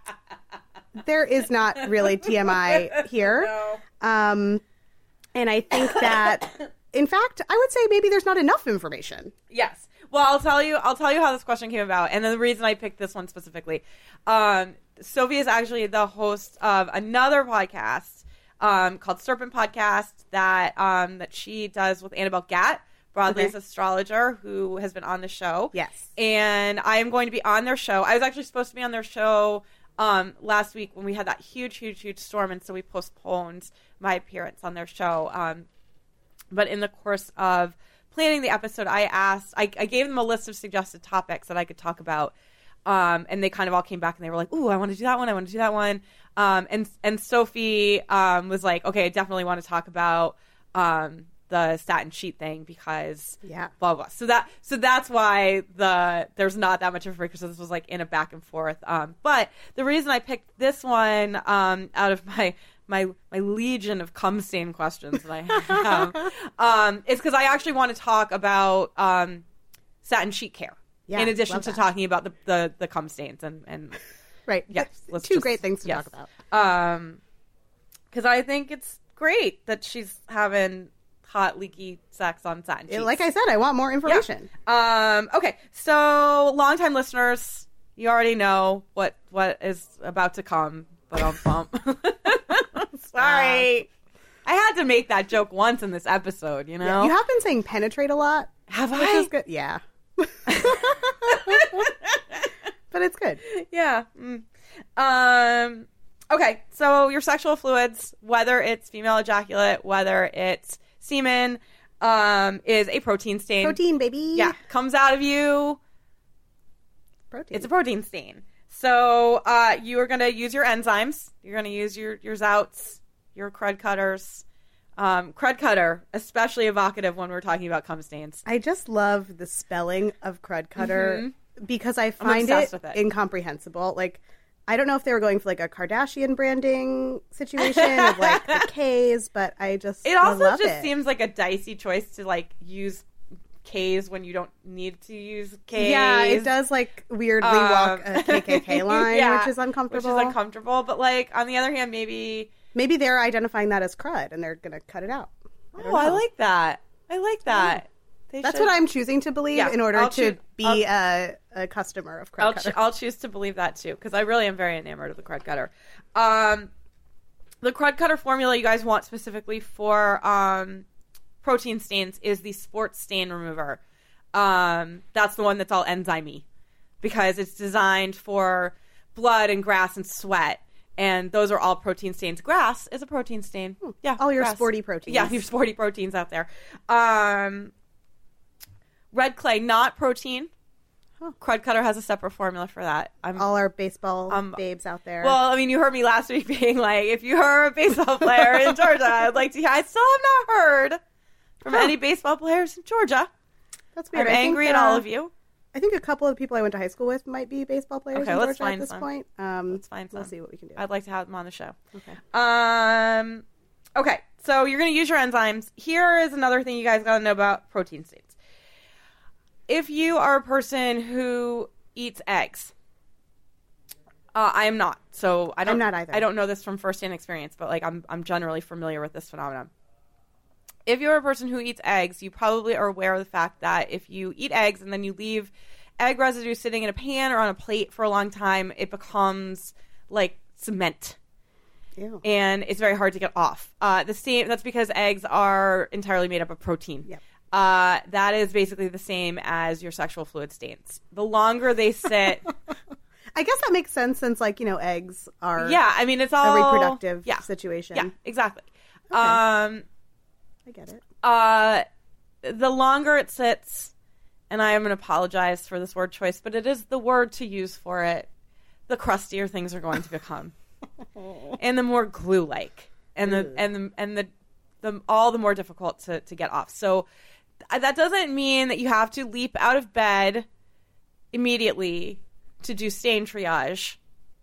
there is not really T M I here. No. Um, and I think that, in fact, I would say maybe there's not enough information. Yes. Well, I'll tell you. I'll tell you how this question came about, and the reason I picked this one specifically. Um, Sophie is actually the host of another podcast um, called Serpent Podcast that um, that she does with Annabelle Gatt, Broadway's Okay. astrologer, who has been on the show. Yes. And I am going to be on their show. I was actually supposed to be on their show um, last week when we had that huge, huge, huge storm, and so we postponed my appearance on their show. Um, but in the course of planning the episode, I asked, I, I gave them a list of suggested topics that I could talk about. Um, and they kind of all came back and they were like, ooh, I want to do that one. I want to do that one. Um, and, and Sophie um, was like, okay, I definitely want to talk about um, the satin sheet thing because Yeah. blah, blah. So that, so that's why the, there's not that much information. So this was like in a back and forth. Um, but the reason I picked this one um, out of my, my, my legion of cum stain questions that I have um, is because I actually want to talk about um, satin sheet care. Yeah, in addition love to that. talking about the, the, the cum stains and, and Right. yes, That's let's two just- great things to yes. talk about. Um, because I think it's great that she's having hot leaky sex on satin sheets. Like I said, I want more information. Um, okay, so longtime listeners, you already know what what is about to come, but I'll bump. Sorry, I had to make that joke once in this epised, you know. You have been saying penetrate a lot. Have Which I? is good. Yeah. But it's good. Yeah. Mm. Um. Okay, so your sexual fluids, whether it's female ejaculate, whether it's semen, um, is a protein stain. Protein, baby. Yeah, comes out of you. Protein. It's a protein stain. So uh, you are going to use your enzymes. You're going to use your your zouts, your crud cutters. Um, crud cutter, especially evocative when we're talking about cum stains. I just love the spelling of crud cutter because I find obsessed it, with it. incomprehensible. Like, I don't know if they were going for like a Kardashian branding situation of like the K's, but I just It I also love just it. seems like a dicey choice to like use K's when you don't need to use K's. Yeah, it does like weirdly Um, walk a K K K line, yeah, which is uncomfortable. Which is uncomfortable. But like on the other hand, maybe Maybe they're identifying that as crud and they're going to cut it out. I Oh, I like that. I like that. They That's should- what I'm choosing to believe Yeah, in order I'll to choo- be a, a customer of crud I'll, cutter. ch- I'll choose to believe that too, because I really am very enamored of the crud cutter. Um, the crud cutter formula you guys want specifically for um, protein stains is the sports stain remover. Um, that's the one that's all enzyme-y, because it's designed for blood and grass and sweat. And those are all protein stains. Grass is a protein stain. Yeah, All your grass. sporty proteins. Yeah, your sporty proteins out there. Um, red clay, not protein. Crud cutter has a separate formula for that. I'm, All our baseball Um, babes out there. well, I mean, you heard me last week being like, if you are a baseball player in Georgia, I'd like to hear. I still have not heard from Huh. any baseball players in Georgia. That's weird. I'm I think, angry at uh, all of you. I think a couple of people I went to high school with might be baseball players Okay, in let's Georgia at find this some. point. Um, Let's find We'll some. see what we can do. I'd like to have them on the show. Okay. Um, okay, so you're going to use your enzymes. Here is another thing you guys got to know about protein stains. If you are a person who eats eggs, uh, I am not. So I don't. I'm not either. I don't know this from firsthand experience, but like I'm, I'm generally familiar with this phenomenon. If you're a person who eats eggs, you probably are aware of the fact that if you eat eggs and then you leave egg residue sitting in a pan or on a plate for a long time, it becomes like cement. Ew. And it's very hard to get off. Uh, the same. That's because eggs are entirely made up of protein. Yep. Uh, that is basically the same as your sexual fluid stains. The longer they sit, I guess that makes sense since, like, you know, eggs are yeah. I mean, it's a all reproductive yeah, situation. Yeah, exactly. Okay. Um, I get it. uh, the longer it sits, and I am going to apologize for this word choice, but it is the word to use for it. The crustier things are going to become, and the more glue-like, and the and the and the, the all the more difficult to to get off. So th- that doesn't mean that you have to leap out of bed immediately to do stain triage,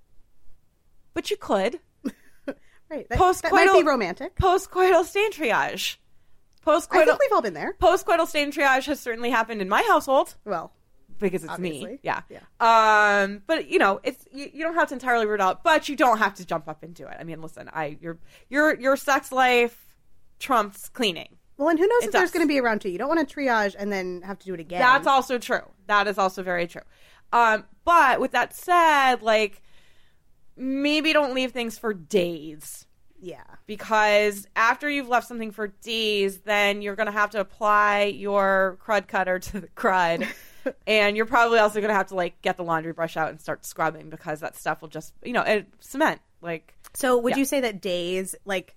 but you could Right. That, Post- that might coital- be romantic. post-coital stain triage. I Post-coital think we've all been there. post-coital stain triage has certainly happened in my household. Well, Because it's me, Obviously. yeah. Yeah. Um, but you know, it's you, you don't have to entirely root out, but you don't have to jump up into it. I mean, listen, I your your your sex life trumps cleaning. well, and who knows It if there's does. going to be a round two? You don't want to triage and then have to do it again. That's also true. That is also very true. Um, but with that said, like maybe don't leave things for days. Yeah. Because after you've left something for days, then you're going to have to apply your crud cutter to the crud. And you're probably also going to have to, like, get the laundry brush out and start scrubbing because that stuff will just, you know, it, cement. Like, So would Yeah. you say that days, like,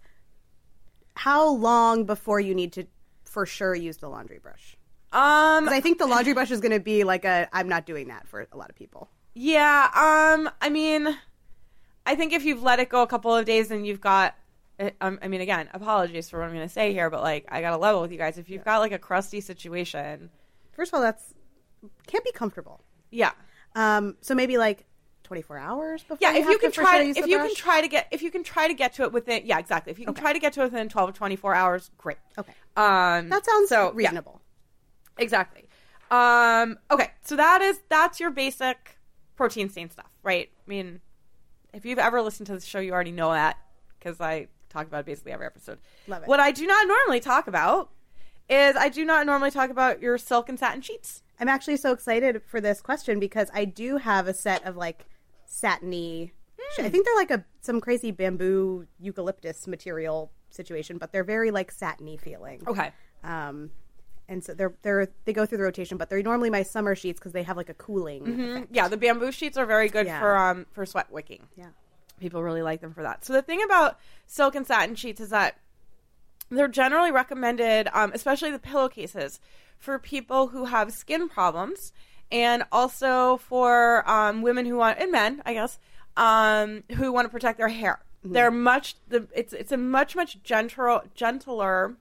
how long before you need to for sure use the laundry brush? um, 'Cause I think the laundry brush is going to be like a, I'm not doing that for a lot of people. yeah, um, I mean, I think if you've let it go a couple of days and you've got, um, I mean, again, apologies for what I'm going to say here, but, like, I got to level with you guys. If you've got, like, a crusty situation, First of all, that's can't be comfortable. yeah. Um, so maybe like twenty-four hours before. Yeah, you if have you can to for try, sure use if the you brush? can try to get, if you can try to get to it within, yeah, exactly. If you can Okay. try to get to it within twelve to twenty-four hours, great. Okay, Um, that sounds so, yeah, reasonable. exactly. Um, okay, so that is that's your basic protein stain stuff, right? I mean, if you've ever listened to the show, you already know that because I talk about it basically every episode. Love it. What I do not normally talk about is I do not normally talk about your silk and satin sheets. I'm actually so excited for this question because I do have a set of like satiny. Hmm. I think they're like a some crazy bamboo eucalyptus material situation, but they're very like satiny feeling. Okay. Um, and so they're they're they go through the rotation, but they're normally my summer sheets because they have like a cooling. effect. Yeah, the bamboo sheets are very good Yeah. for um for sweat wicking. Yeah. People really like them for that. So the thing about silk and satin sheets is that they're generally recommended, um, especially the pillowcases, for people who have skin problems and also for um, women who want, and men, I guess, um, who want to protect their hair. Mm-hmm. They're much, the it's it's a much, much gentler, gentler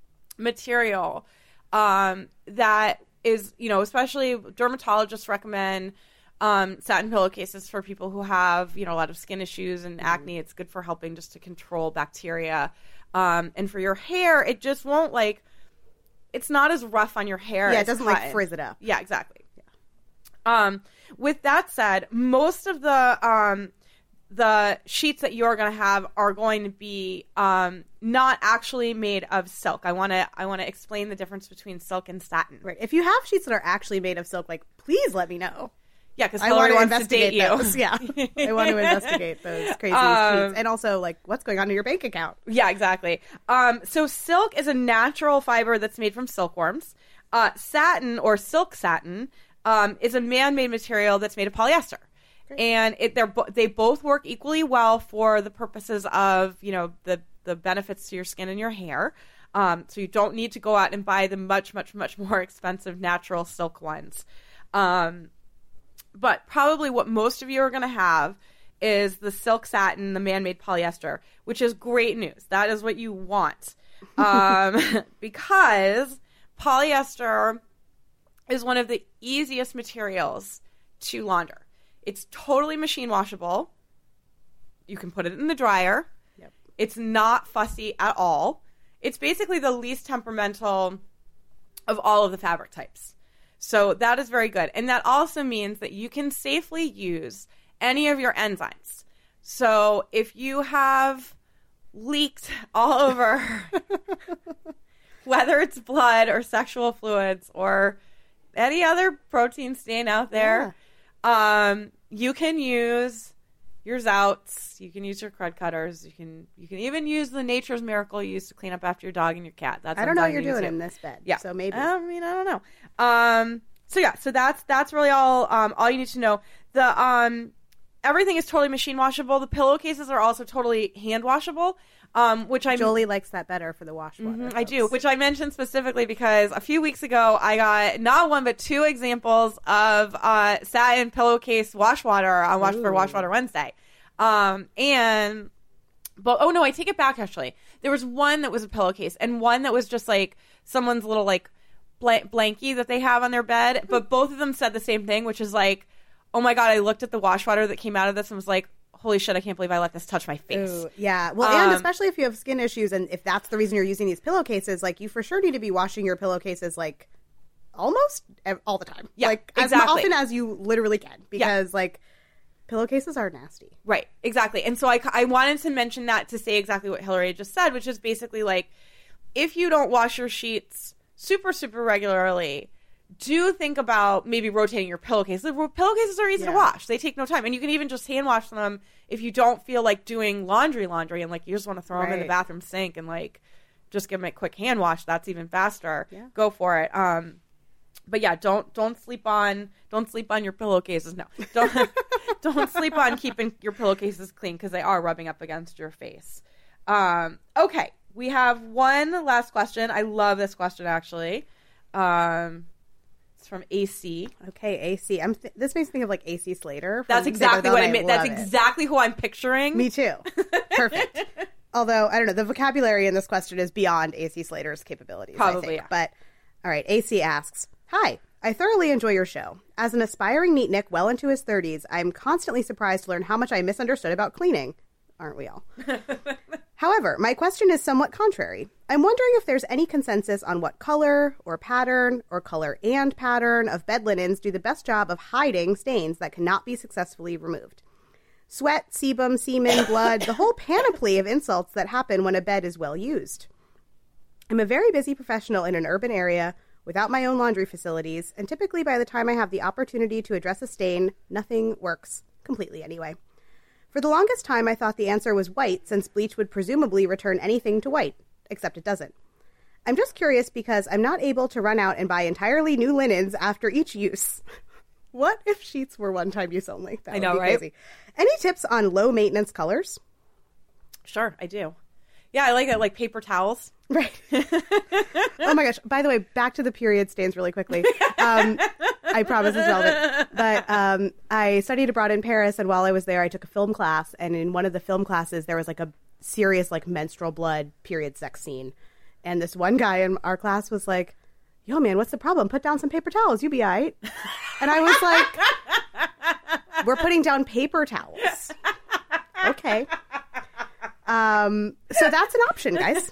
material um, that is, you know, especially dermatologists recommend um, satin pillowcases for people who have, you know, a lot of skin issues and acne. It's good for helping just to control bacteria. Um, and for your hair, it just won't like, it's not as rough on your hair. Yeah, as it doesn't like cotton. frizz it up. Yeah, exactly. Um, with that said, most of the um, the sheets that you're going to have are going to be um, not actually made of silk. I want to I want to explain the difference between silk and satin. Right. If you have sheets that are actually made of silk, like, please let me know. Yeah, because I Hillary want to wants to date investigate you. those. Yeah, I want to investigate those crazy Um, sheets, and also like what's going on in your bank account. Yeah, exactly. Um, so silk is a natural fiber that's made from silkworms. Uh, satin or silk satin um, is a man-made material that's made of polyester. Great. And it, they're bo- they both work equally well for the purposes of, you know, the, the benefits to your skin and your hair. Um, so you don't need to go out and buy the much, much, much more expensive natural silk ones. Um, but probably what most of you are going to have is the silk satin, the man-made polyester, which is great news. That is what you want. Um, because polyester is one of the easiest materials to launder. It's totally machine washable. You can put it in the dryer. Yep. It's not fussy at all. It's basically the least temperamental of all of the fabric types. So that is very good. And that also means that you can safely use any of your enzymes. So if you have leaked all over, whether it's blood or sexual fluids or any other protein stain out there, yeah. um, you can use your Zouts. You can use your crud cutters. You can you can even use the Nature's Miracle you use to clean up after your dog and your cat. That's I don't know what you're doing in this bed. Yeah, so maybe. I mean, I don't know. Um, so yeah, so that's that's really all. Um, all you need to know. The um, everything is totally machine washable. The pillowcases are also totally hand washable. Um, which I Jolie likes that better for the wash water. Mm-hmm, I do, which I mentioned specifically because a few weeks ago I got not one but two examples of uh, satin pillowcase wash water on Wash for Wash Water Wednesday. Um, and but oh no, I take it back. Actually, there was one that was a pillowcase and one that was just like someone's little like bl- blankie that they have on their bed. But both of them said the same thing, which is like, oh my god, I looked at the wash water that came out of this and was like, holy shit, I can't believe I let this touch my face. Ooh, yeah. Well, um, and especially if you have skin issues and if that's the reason you're using these pillowcases, like you for sure need to be washing your pillowcases like almost ev- all the time. Yeah, like exactly. as often as you literally can because yeah. like pillowcases are nasty. Right, exactly. And so I, I wanted to mention that to say exactly what Hillary just said, which is basically like if you don't wash your sheets super, super regularly, do think about maybe rotating your pillowcase. The pillowcases are easy yeah. to wash. They take no time. And you can even just hand wash them if you don't feel like doing laundry laundry and like you just want to throw right. them in the bathroom sink and like just give them a quick hand wash. That's even faster. Yeah. Go for it. Um, but yeah, don't don't sleep on don't sleep on your pillowcases. No. Don't don't sleep on keeping your pillowcases clean because they are rubbing up against your face. Um, okay. We have one last question. I love this question actually. Um from A C. Okay, A C. I'm th- this makes me think of like A C Slater. That's exactly what I meant. That's exactly who I'm picturing. Me too. Perfect. Although, I don't know, the vocabulary in this question is beyond A C Slater's capabilities. Probably, I think. yeah. But, all right, A C asks, hi, I thoroughly enjoy your show. As an aspiring neatnik well into his thirties, I'm constantly surprised to learn how much I misunderstood about cleaning. Aren't we all? However, my question is somewhat contrary. I'm wondering if there's any consensus on what color or pattern or color and pattern of bed linens do the best job of hiding stains that cannot be successfully removed. Sweat, sebum, semen, blood, the whole panoply of insults that happen when a bed is well used. I'm a very busy professional in an urban area without my own laundry facilities, and typically by the time I have the opportunity to address a stain, nothing works completely anyway. For the longest time, I thought the answer was white, since bleach would presumably return anything to white, except it doesn't. I'm just curious because I'm not able to run out and buy entirely new linens after each use. What if sheets were one-time use only? That I know, would be right? Crazy. Any tips on low-maintenance colors? Sure, I do. Yeah, I like it, like paper towels. Right. Oh my gosh. By the way, back to the period stains really quickly. Um, I promise it's relevant. But um, I studied abroad in Paris, and while I was there, I took a film class. And in one of the film classes, there was like a serious like menstrual blood period sex scene. And this one guy in our class was like, yo, man, what's the problem? Put down some paper towels. You be all right. And I was like, we're putting down paper towels. Okay. Um, so that's an option, guys.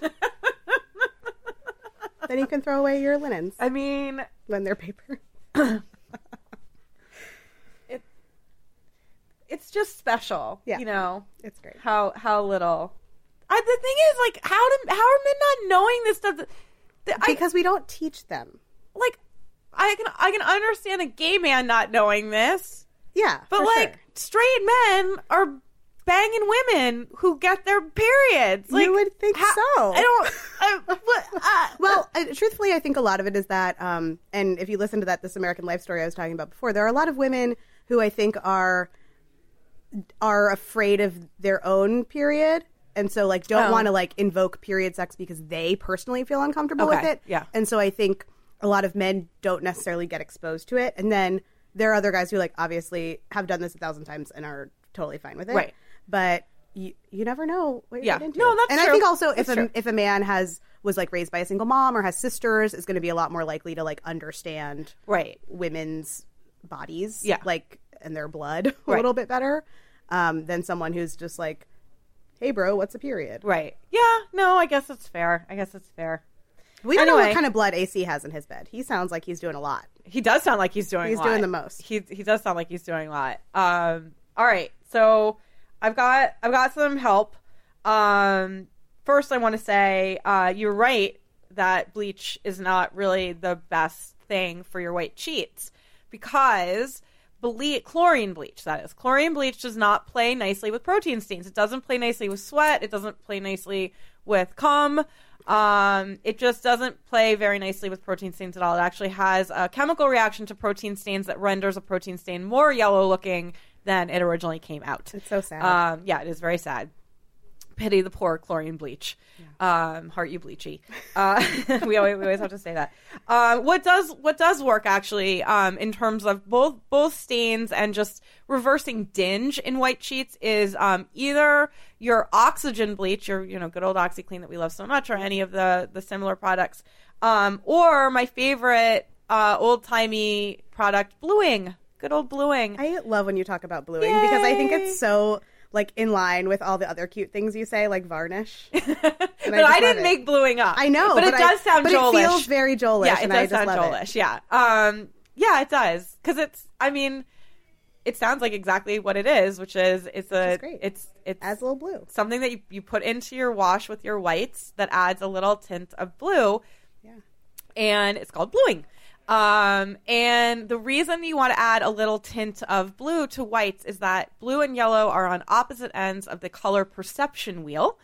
Then you can throw away your linens. I mean, when they're paper. it, it's just special. Yeah. You know, It's great. how how little. I, the thing is, like, how do how are men not knowing this stuff? The- the- I- Because we don't teach them. like, I can I can understand a gay man not knowing this, Yeah, but for like sure. straight men are banging women who get their periods. Like, You would think how- so. I don't. I, what, uh, Well, I, truthfully, I think a lot of it is that, um, and if you listen to that This American Life story I was talking about before, there are a lot of women who I think are are afraid of their own period, and so like don't Oh. want to like invoke period sex because they personally feel uncomfortable with Okay, it. yeah. And so I think a lot of men don't necessarily get exposed to it, and then there are other guys who like obviously have done this a thousand times and are totally fine with it. Right. But you you never know what you're Yeah. getting into. No, that's and true. I think also if That's a true. if a man has was like raised by a single mom or has sisters, is going to be a lot more likely to like understand right. women's bodies, Yeah. like and their blood a Right. little bit better um, than someone who's just like, hey, bro, what's a period? Right. Yeah. No, I guess it's fair. I guess it's fair. We don't know Anyway. what kind of blood A C has in his bed. He sounds like he's doing a lot. He does sound like he's doing He's a lot. doing the most. He he does sound like he's doing a lot. Um all right. So I've got I've got some help. Um first I want to say uh you're right that bleach is not really the best thing for your white sheets because ble- chlorine bleach, that is. Chlorine bleach does not play nicely with protein stains. It doesn't play nicely with sweat. It doesn't play nicely with cum. Um, it just doesn't play very nicely with protein stains at all. It actually has a chemical reaction to protein stains that renders a protein stain more yellow looking than it originally came out. It's so sad. Um, yeah, it is very sad. Pity the poor chlorine bleach. Um, heart you bleachy. Uh, we always we always have to say that. Um, what does what does work actually um, in terms of both both stains and just reversing dinge in white sheets is um, either your oxygen bleach, your you know good old OxyClean that we love so much, or any of the the similar products, um, or my favorite uh, old timey product, bluing. Good old bluing. I love when you talk about bluing because I think Yay. it's so like in line with all the other cute things you say, like varnish. but just I, love didn't it. make bluing up. I know, but, it I- does sound but Joelish. it feels very Joelish. Yeah, it and does I just sound love Joelish. Yeah, um, yeah, it does because it's. I mean, it sounds like exactly what it is, which is it's a. is great. It's it's It. As a little blue. something that you, you put into your wash with your whites that adds a little tint of blue. Yeah. And it's called bluing. Um, and the reason you want to add a little tint of blue to whites is that blue and yellow are on opposite ends of the color perception wheel,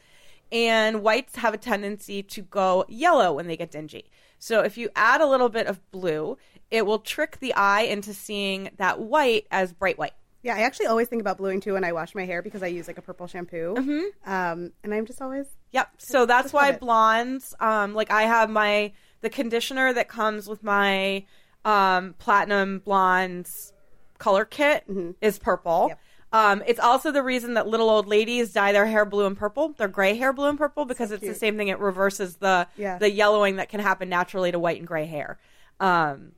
and whites have a tendency to go yellow when they get dingy. So if you add a little bit of blue, it will trick the eye into seeing that white as bright white. Yeah, I actually always think about bluing too when I wash my hair because I use like a purple shampoo. Mm-hmm. Um, and I'm just always Yep. So that's just why love it. blondes, um, like I have my the conditioner that comes with my um, platinum blondes color kit is purple. Yep. Um, it's also the reason that little old ladies dye their hair blue and purple, their gray hair blue and purple, because it's the same thing. It reverses the Yeah. the yellowing that can happen naturally to white and gray hair. Um,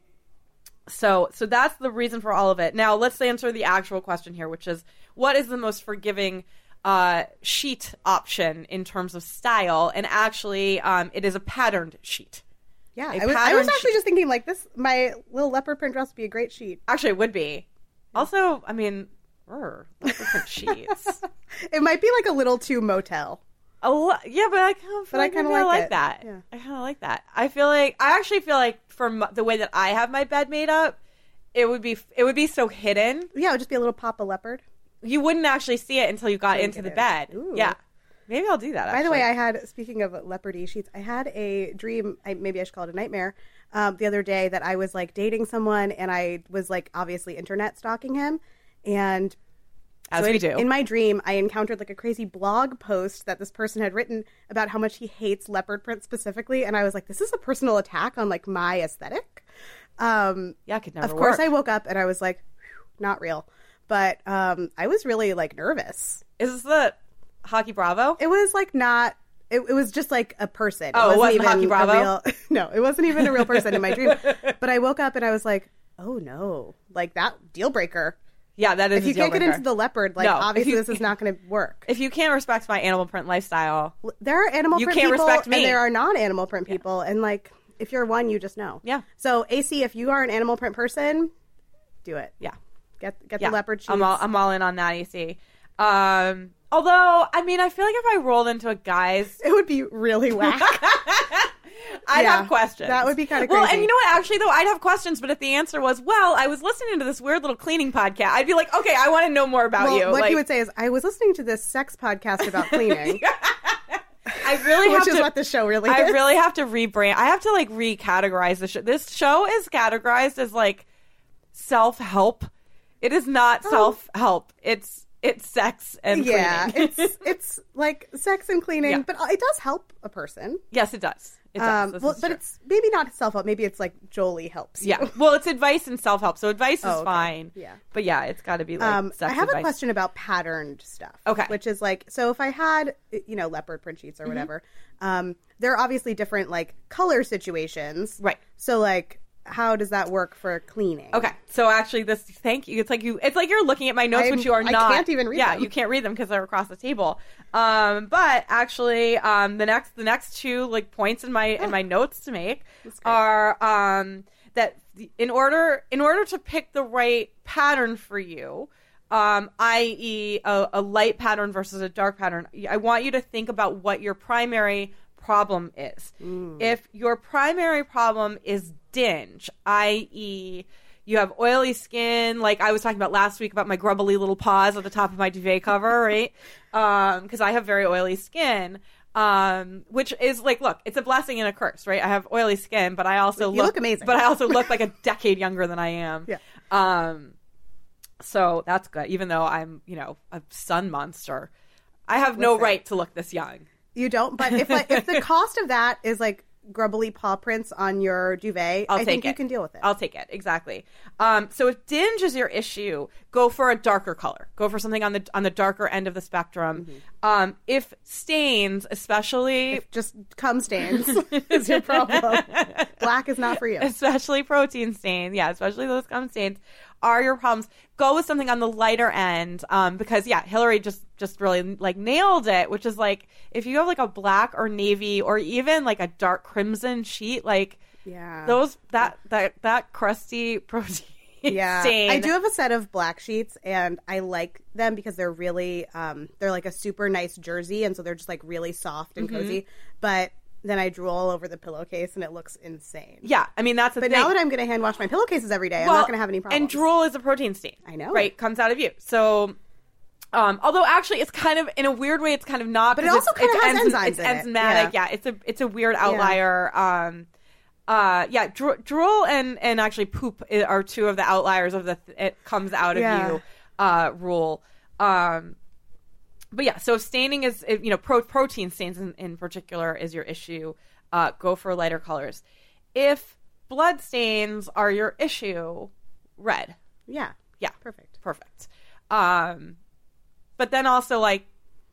so so that's the reason for all of it. Now let's answer the actual question here, which is what is the most forgiving uh, sheet option in terms of style? And actually, um, it is a patterned sheet. yeah. A I was, I was pattern actually sheet. just thinking like this. My little leopard print dress would be a great sheet. Actually, it would be. Also, I mean, er, different sheets. It might be like a little too motel. A lo- yeah, but I kind of feel But I like, kinda maybe I like like it. that. Yeah. I kind of like that. I feel like I actually feel like for m- the way that I have my bed made up, it would be it would be so hidden. Yeah, it would just be a little pop of leopard. You wouldn't actually see it until you got Until you into get the in. bed. Ooh. Yeah, maybe I'll do that. By the way, actually. I had, speaking of leopardy sheets, I had a dream, I, maybe I should call it a nightmare, um, the other day that I was like dating someone and I was like obviously internet stalking him. And as so we in, do. in my dream, I encountered like a crazy blog post that this person had written about how much he hates leopard print specifically. And I was like, this is a personal attack on like my aesthetic. Um, yeah, it could never of course, work. I woke up and I was like, "Phew, not real. But um, I was really like nervous. Is this the Hockey Bravo? It was like not. It, it was just like a person. Oh, it wasn't even Hockey a Bravo? real- no, it wasn't even a real person in my dream. But I woke up and I was like, "Oh no! Like that deal breaker. Yeah, that is. If a you deal can't get breaker. into the leopard, like No, if obviously you- this is not going to work." If you can't respect my animal print lifestyle, There are animal You print can't people respect me. and there are non-animal print people, and like if you're one, you just know. Yeah. So A C, if you are an animal print person, do it. yeah, Get get Yeah, the leopard sheets. I'm all I'm all in on that, E C. Um, although, I mean, I feel like if I rolled into a guy's, it would be really whack. I'd Yeah, have questions. that would be kinda Well, crazy. and you know what? Actually, though, I'd have questions, but if the answer was, well, I was listening to this weird little cleaning podcast, I'd be like, okay, I want to know more about well, you. what like, he would say is, I was listening to this sex podcast about cleaning. I really have Which is to, what the show really I is. really have to rebrand. I have to like recategorize the show. This show is categorized as like self-help. It is not Oh. self-help. It's it's sex and yeah, cleaning. it's it's like sex and cleaning, Yeah. but it does help a person. Yes, it does. It does. Um, This well, is but true. it's maybe not self help. Maybe it's like Jolie helps. You. Yeah. Well, it's advice and self-help. So advice is Oh, okay. fine. Yeah. But yeah, it's got to be like Um, sex I have advice. a question about patterned stuff. Okay. Which is like, so if I had, you know, leopard print sheets or whatever, um, there are obviously different like color situations. Right. So like, how does that work for cleaning? Okay, so actually, this thank you. It's like you. It's like you're looking at my notes, I'm- which you are I not. can't even read Yeah, them. you can't read them because they're across the table. Um, but actually, um, the next the next two like points in my in my notes to make are um that in order in order to pick the right pattern for you. Um, that is, a, a light pattern versus a dark pattern. I want you to think about what your primary problem is. If your primary problem is dinge, that is, you have oily skin, like I was talking about last week about my grubbly little paws at the top of my duvet cover, right? Um, because I have very oily skin. Um, which is like, look, it's a blessing and a curse, right? I have oily skin, but I also You look amazing. But I also look like a decade younger than I am. Yeah. Um, so that's good. Even though I'm, you know, a sun monster, I have no Listen. right to look this young. You don't, but if like, if the cost of that is like grubbly paw prints on your duvet, I'll I take think it. you can deal with it. I'll take it. Exactly. Um, so if dinge is your issue, go for a darker color. Go for something on the on the darker end of the spectrum. Um, if stains, especially If just cum stains is your problem. Black is not for you. especially protein stains, yeah, especially those gum stains, are your problems. Go with something on the lighter end, um, because yeah, Hillary just just really like nailed it, which is like if you have like a black or navy or even like a dark crimson sheet, like Yeah. those that that that crusty protein Yeah, stain. I do have a set of black sheets, and I like them because they're really, um, they're like a super nice jersey, and so they're just like really soft and Mm-hmm. cozy. But then I drool all over the pillowcase, and it looks insane. Yeah, I mean that's the But thing. now that I'm going to hand wash my pillowcases every day, I'm Well, not going to have any problems. And drool is a protein stain. I know. right? Comes out of you. So, um, although actually, it's kind of in a weird way, it's kind of not. But it 'cause also it's- kinda it's has enzy- enzymes It's in it. enzymatic. Yeah. Yeah. it's a it's a weird outlier. Um, uh, yeah, dro- drool and and actually poop i- are two of the outliers of the th- it comes out of Yeah. you uh, rule. Um, but yeah, so if staining is if, you know pro- protein stains in, in particular is your issue. Uh, go for lighter colors. If blood stains are your issue, red. Yeah. Yeah. Perfect. Perfect. Um, but then also like,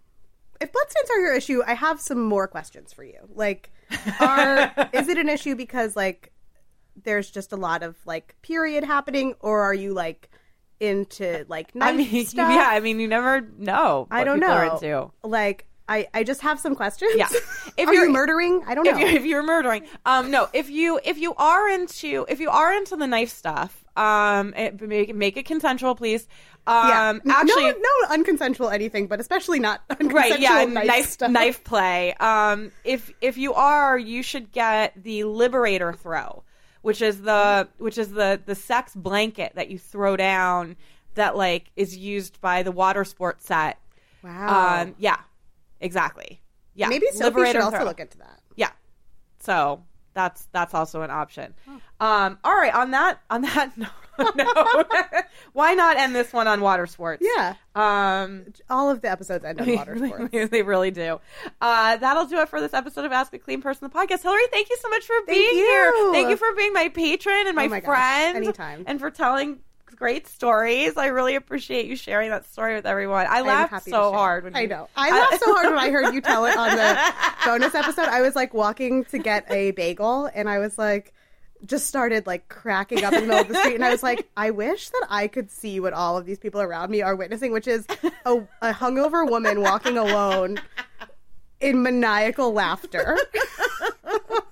If blood stains are your issue, I have some more questions for you. Like, are is it an issue because like there's just a lot of like period happening, or are you like into like knife I mean, stuff? yeah, I mean, you never know. What I don't people know. Are into. Like, I, I just have some questions. Yeah. If Are you're- you murdering? I don't know. If you're, if you're murdering, um, no. If you if you are into if you are into the knife stuff, um, it, make make it consensual, please. Um, yeah. actually, no, no unconsensual anything, but especially not unconsensual right, yeah, knife, knife stuff. knife play. Um, if if you are, you should get the Liberator throw, which is the which is the the sex blanket that you throw down that like is used by the water sports set. Wow. Um, yeah, exactly. Yeah, Maybe Sophie Liberator should also throw. look into that. Yeah. So that's that's also an option. Um, all right. On that on that note, why not end this one on water sports? Yeah. Um, All of the episodes end on water sports. they really do. Uh, that'll do it for this episode of Ask a Clean Person, the podcast. Hillary, thank you so much for Thank being you. here. Thank you for being my patron and my, Oh my gosh. friend. Anytime. And for telling great stories. I really appreciate you sharing that story with everyone. I I'm laughed happy to so share. hard. When I you, know. I laughed so hard when I heard you tell it on the bonus episode. I was like walking to get a bagel, and I was like, just started like cracking up in the middle of the street, and I was like, I wish that I could see what all of these people around me are witnessing, which is a, a hungover woman walking alone in maniacal laughter.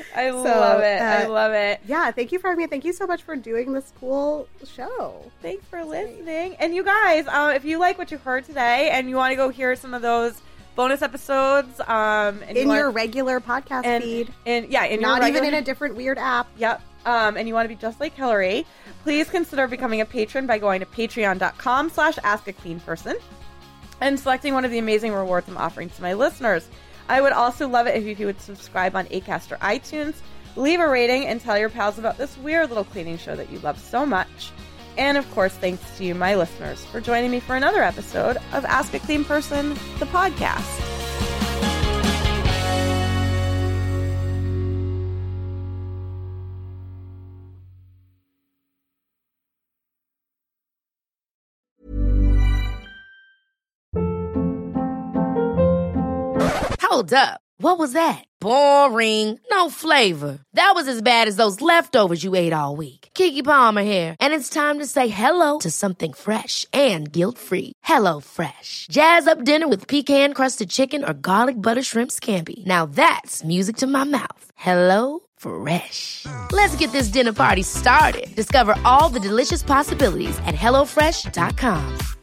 I So, love it. I uh, love it. Yeah, thank you for having me. Thank you so much for doing this cool show. Thanks for listening. And you guys, uh, if you like what you heard today and you want to go hear some of those bonus episodes, um, and you In want, your regular podcast and, feed. and yeah, in Not your even regular, in a different weird app. Yep. Um, and you want to be just like Hillary, please consider becoming a patron by going to patreon.com slash ask a clean person and selecting one of the amazing rewards I'm offering to my listeners. I would also love it if you would subscribe on Acast or iTunes, leave a rating, and tell your pals about this weird little cleaning show that you love so much. And of course, thanks to you, my listeners, for joining me for another episode of Ask a Clean Person, the podcast. Hold up. What was that? Boring. No flavor. That was as bad as those leftovers you ate all week. Keke Palmer here, and it's time to say hello to something fresh and guilt-free. Hello Fresh. Jazz up dinner with pecan-crusted chicken or garlic butter shrimp scampi. Now that's music to my mouth. Hello Fresh. Let's get this dinner party started. Discover all the delicious possibilities at hello fresh dot com.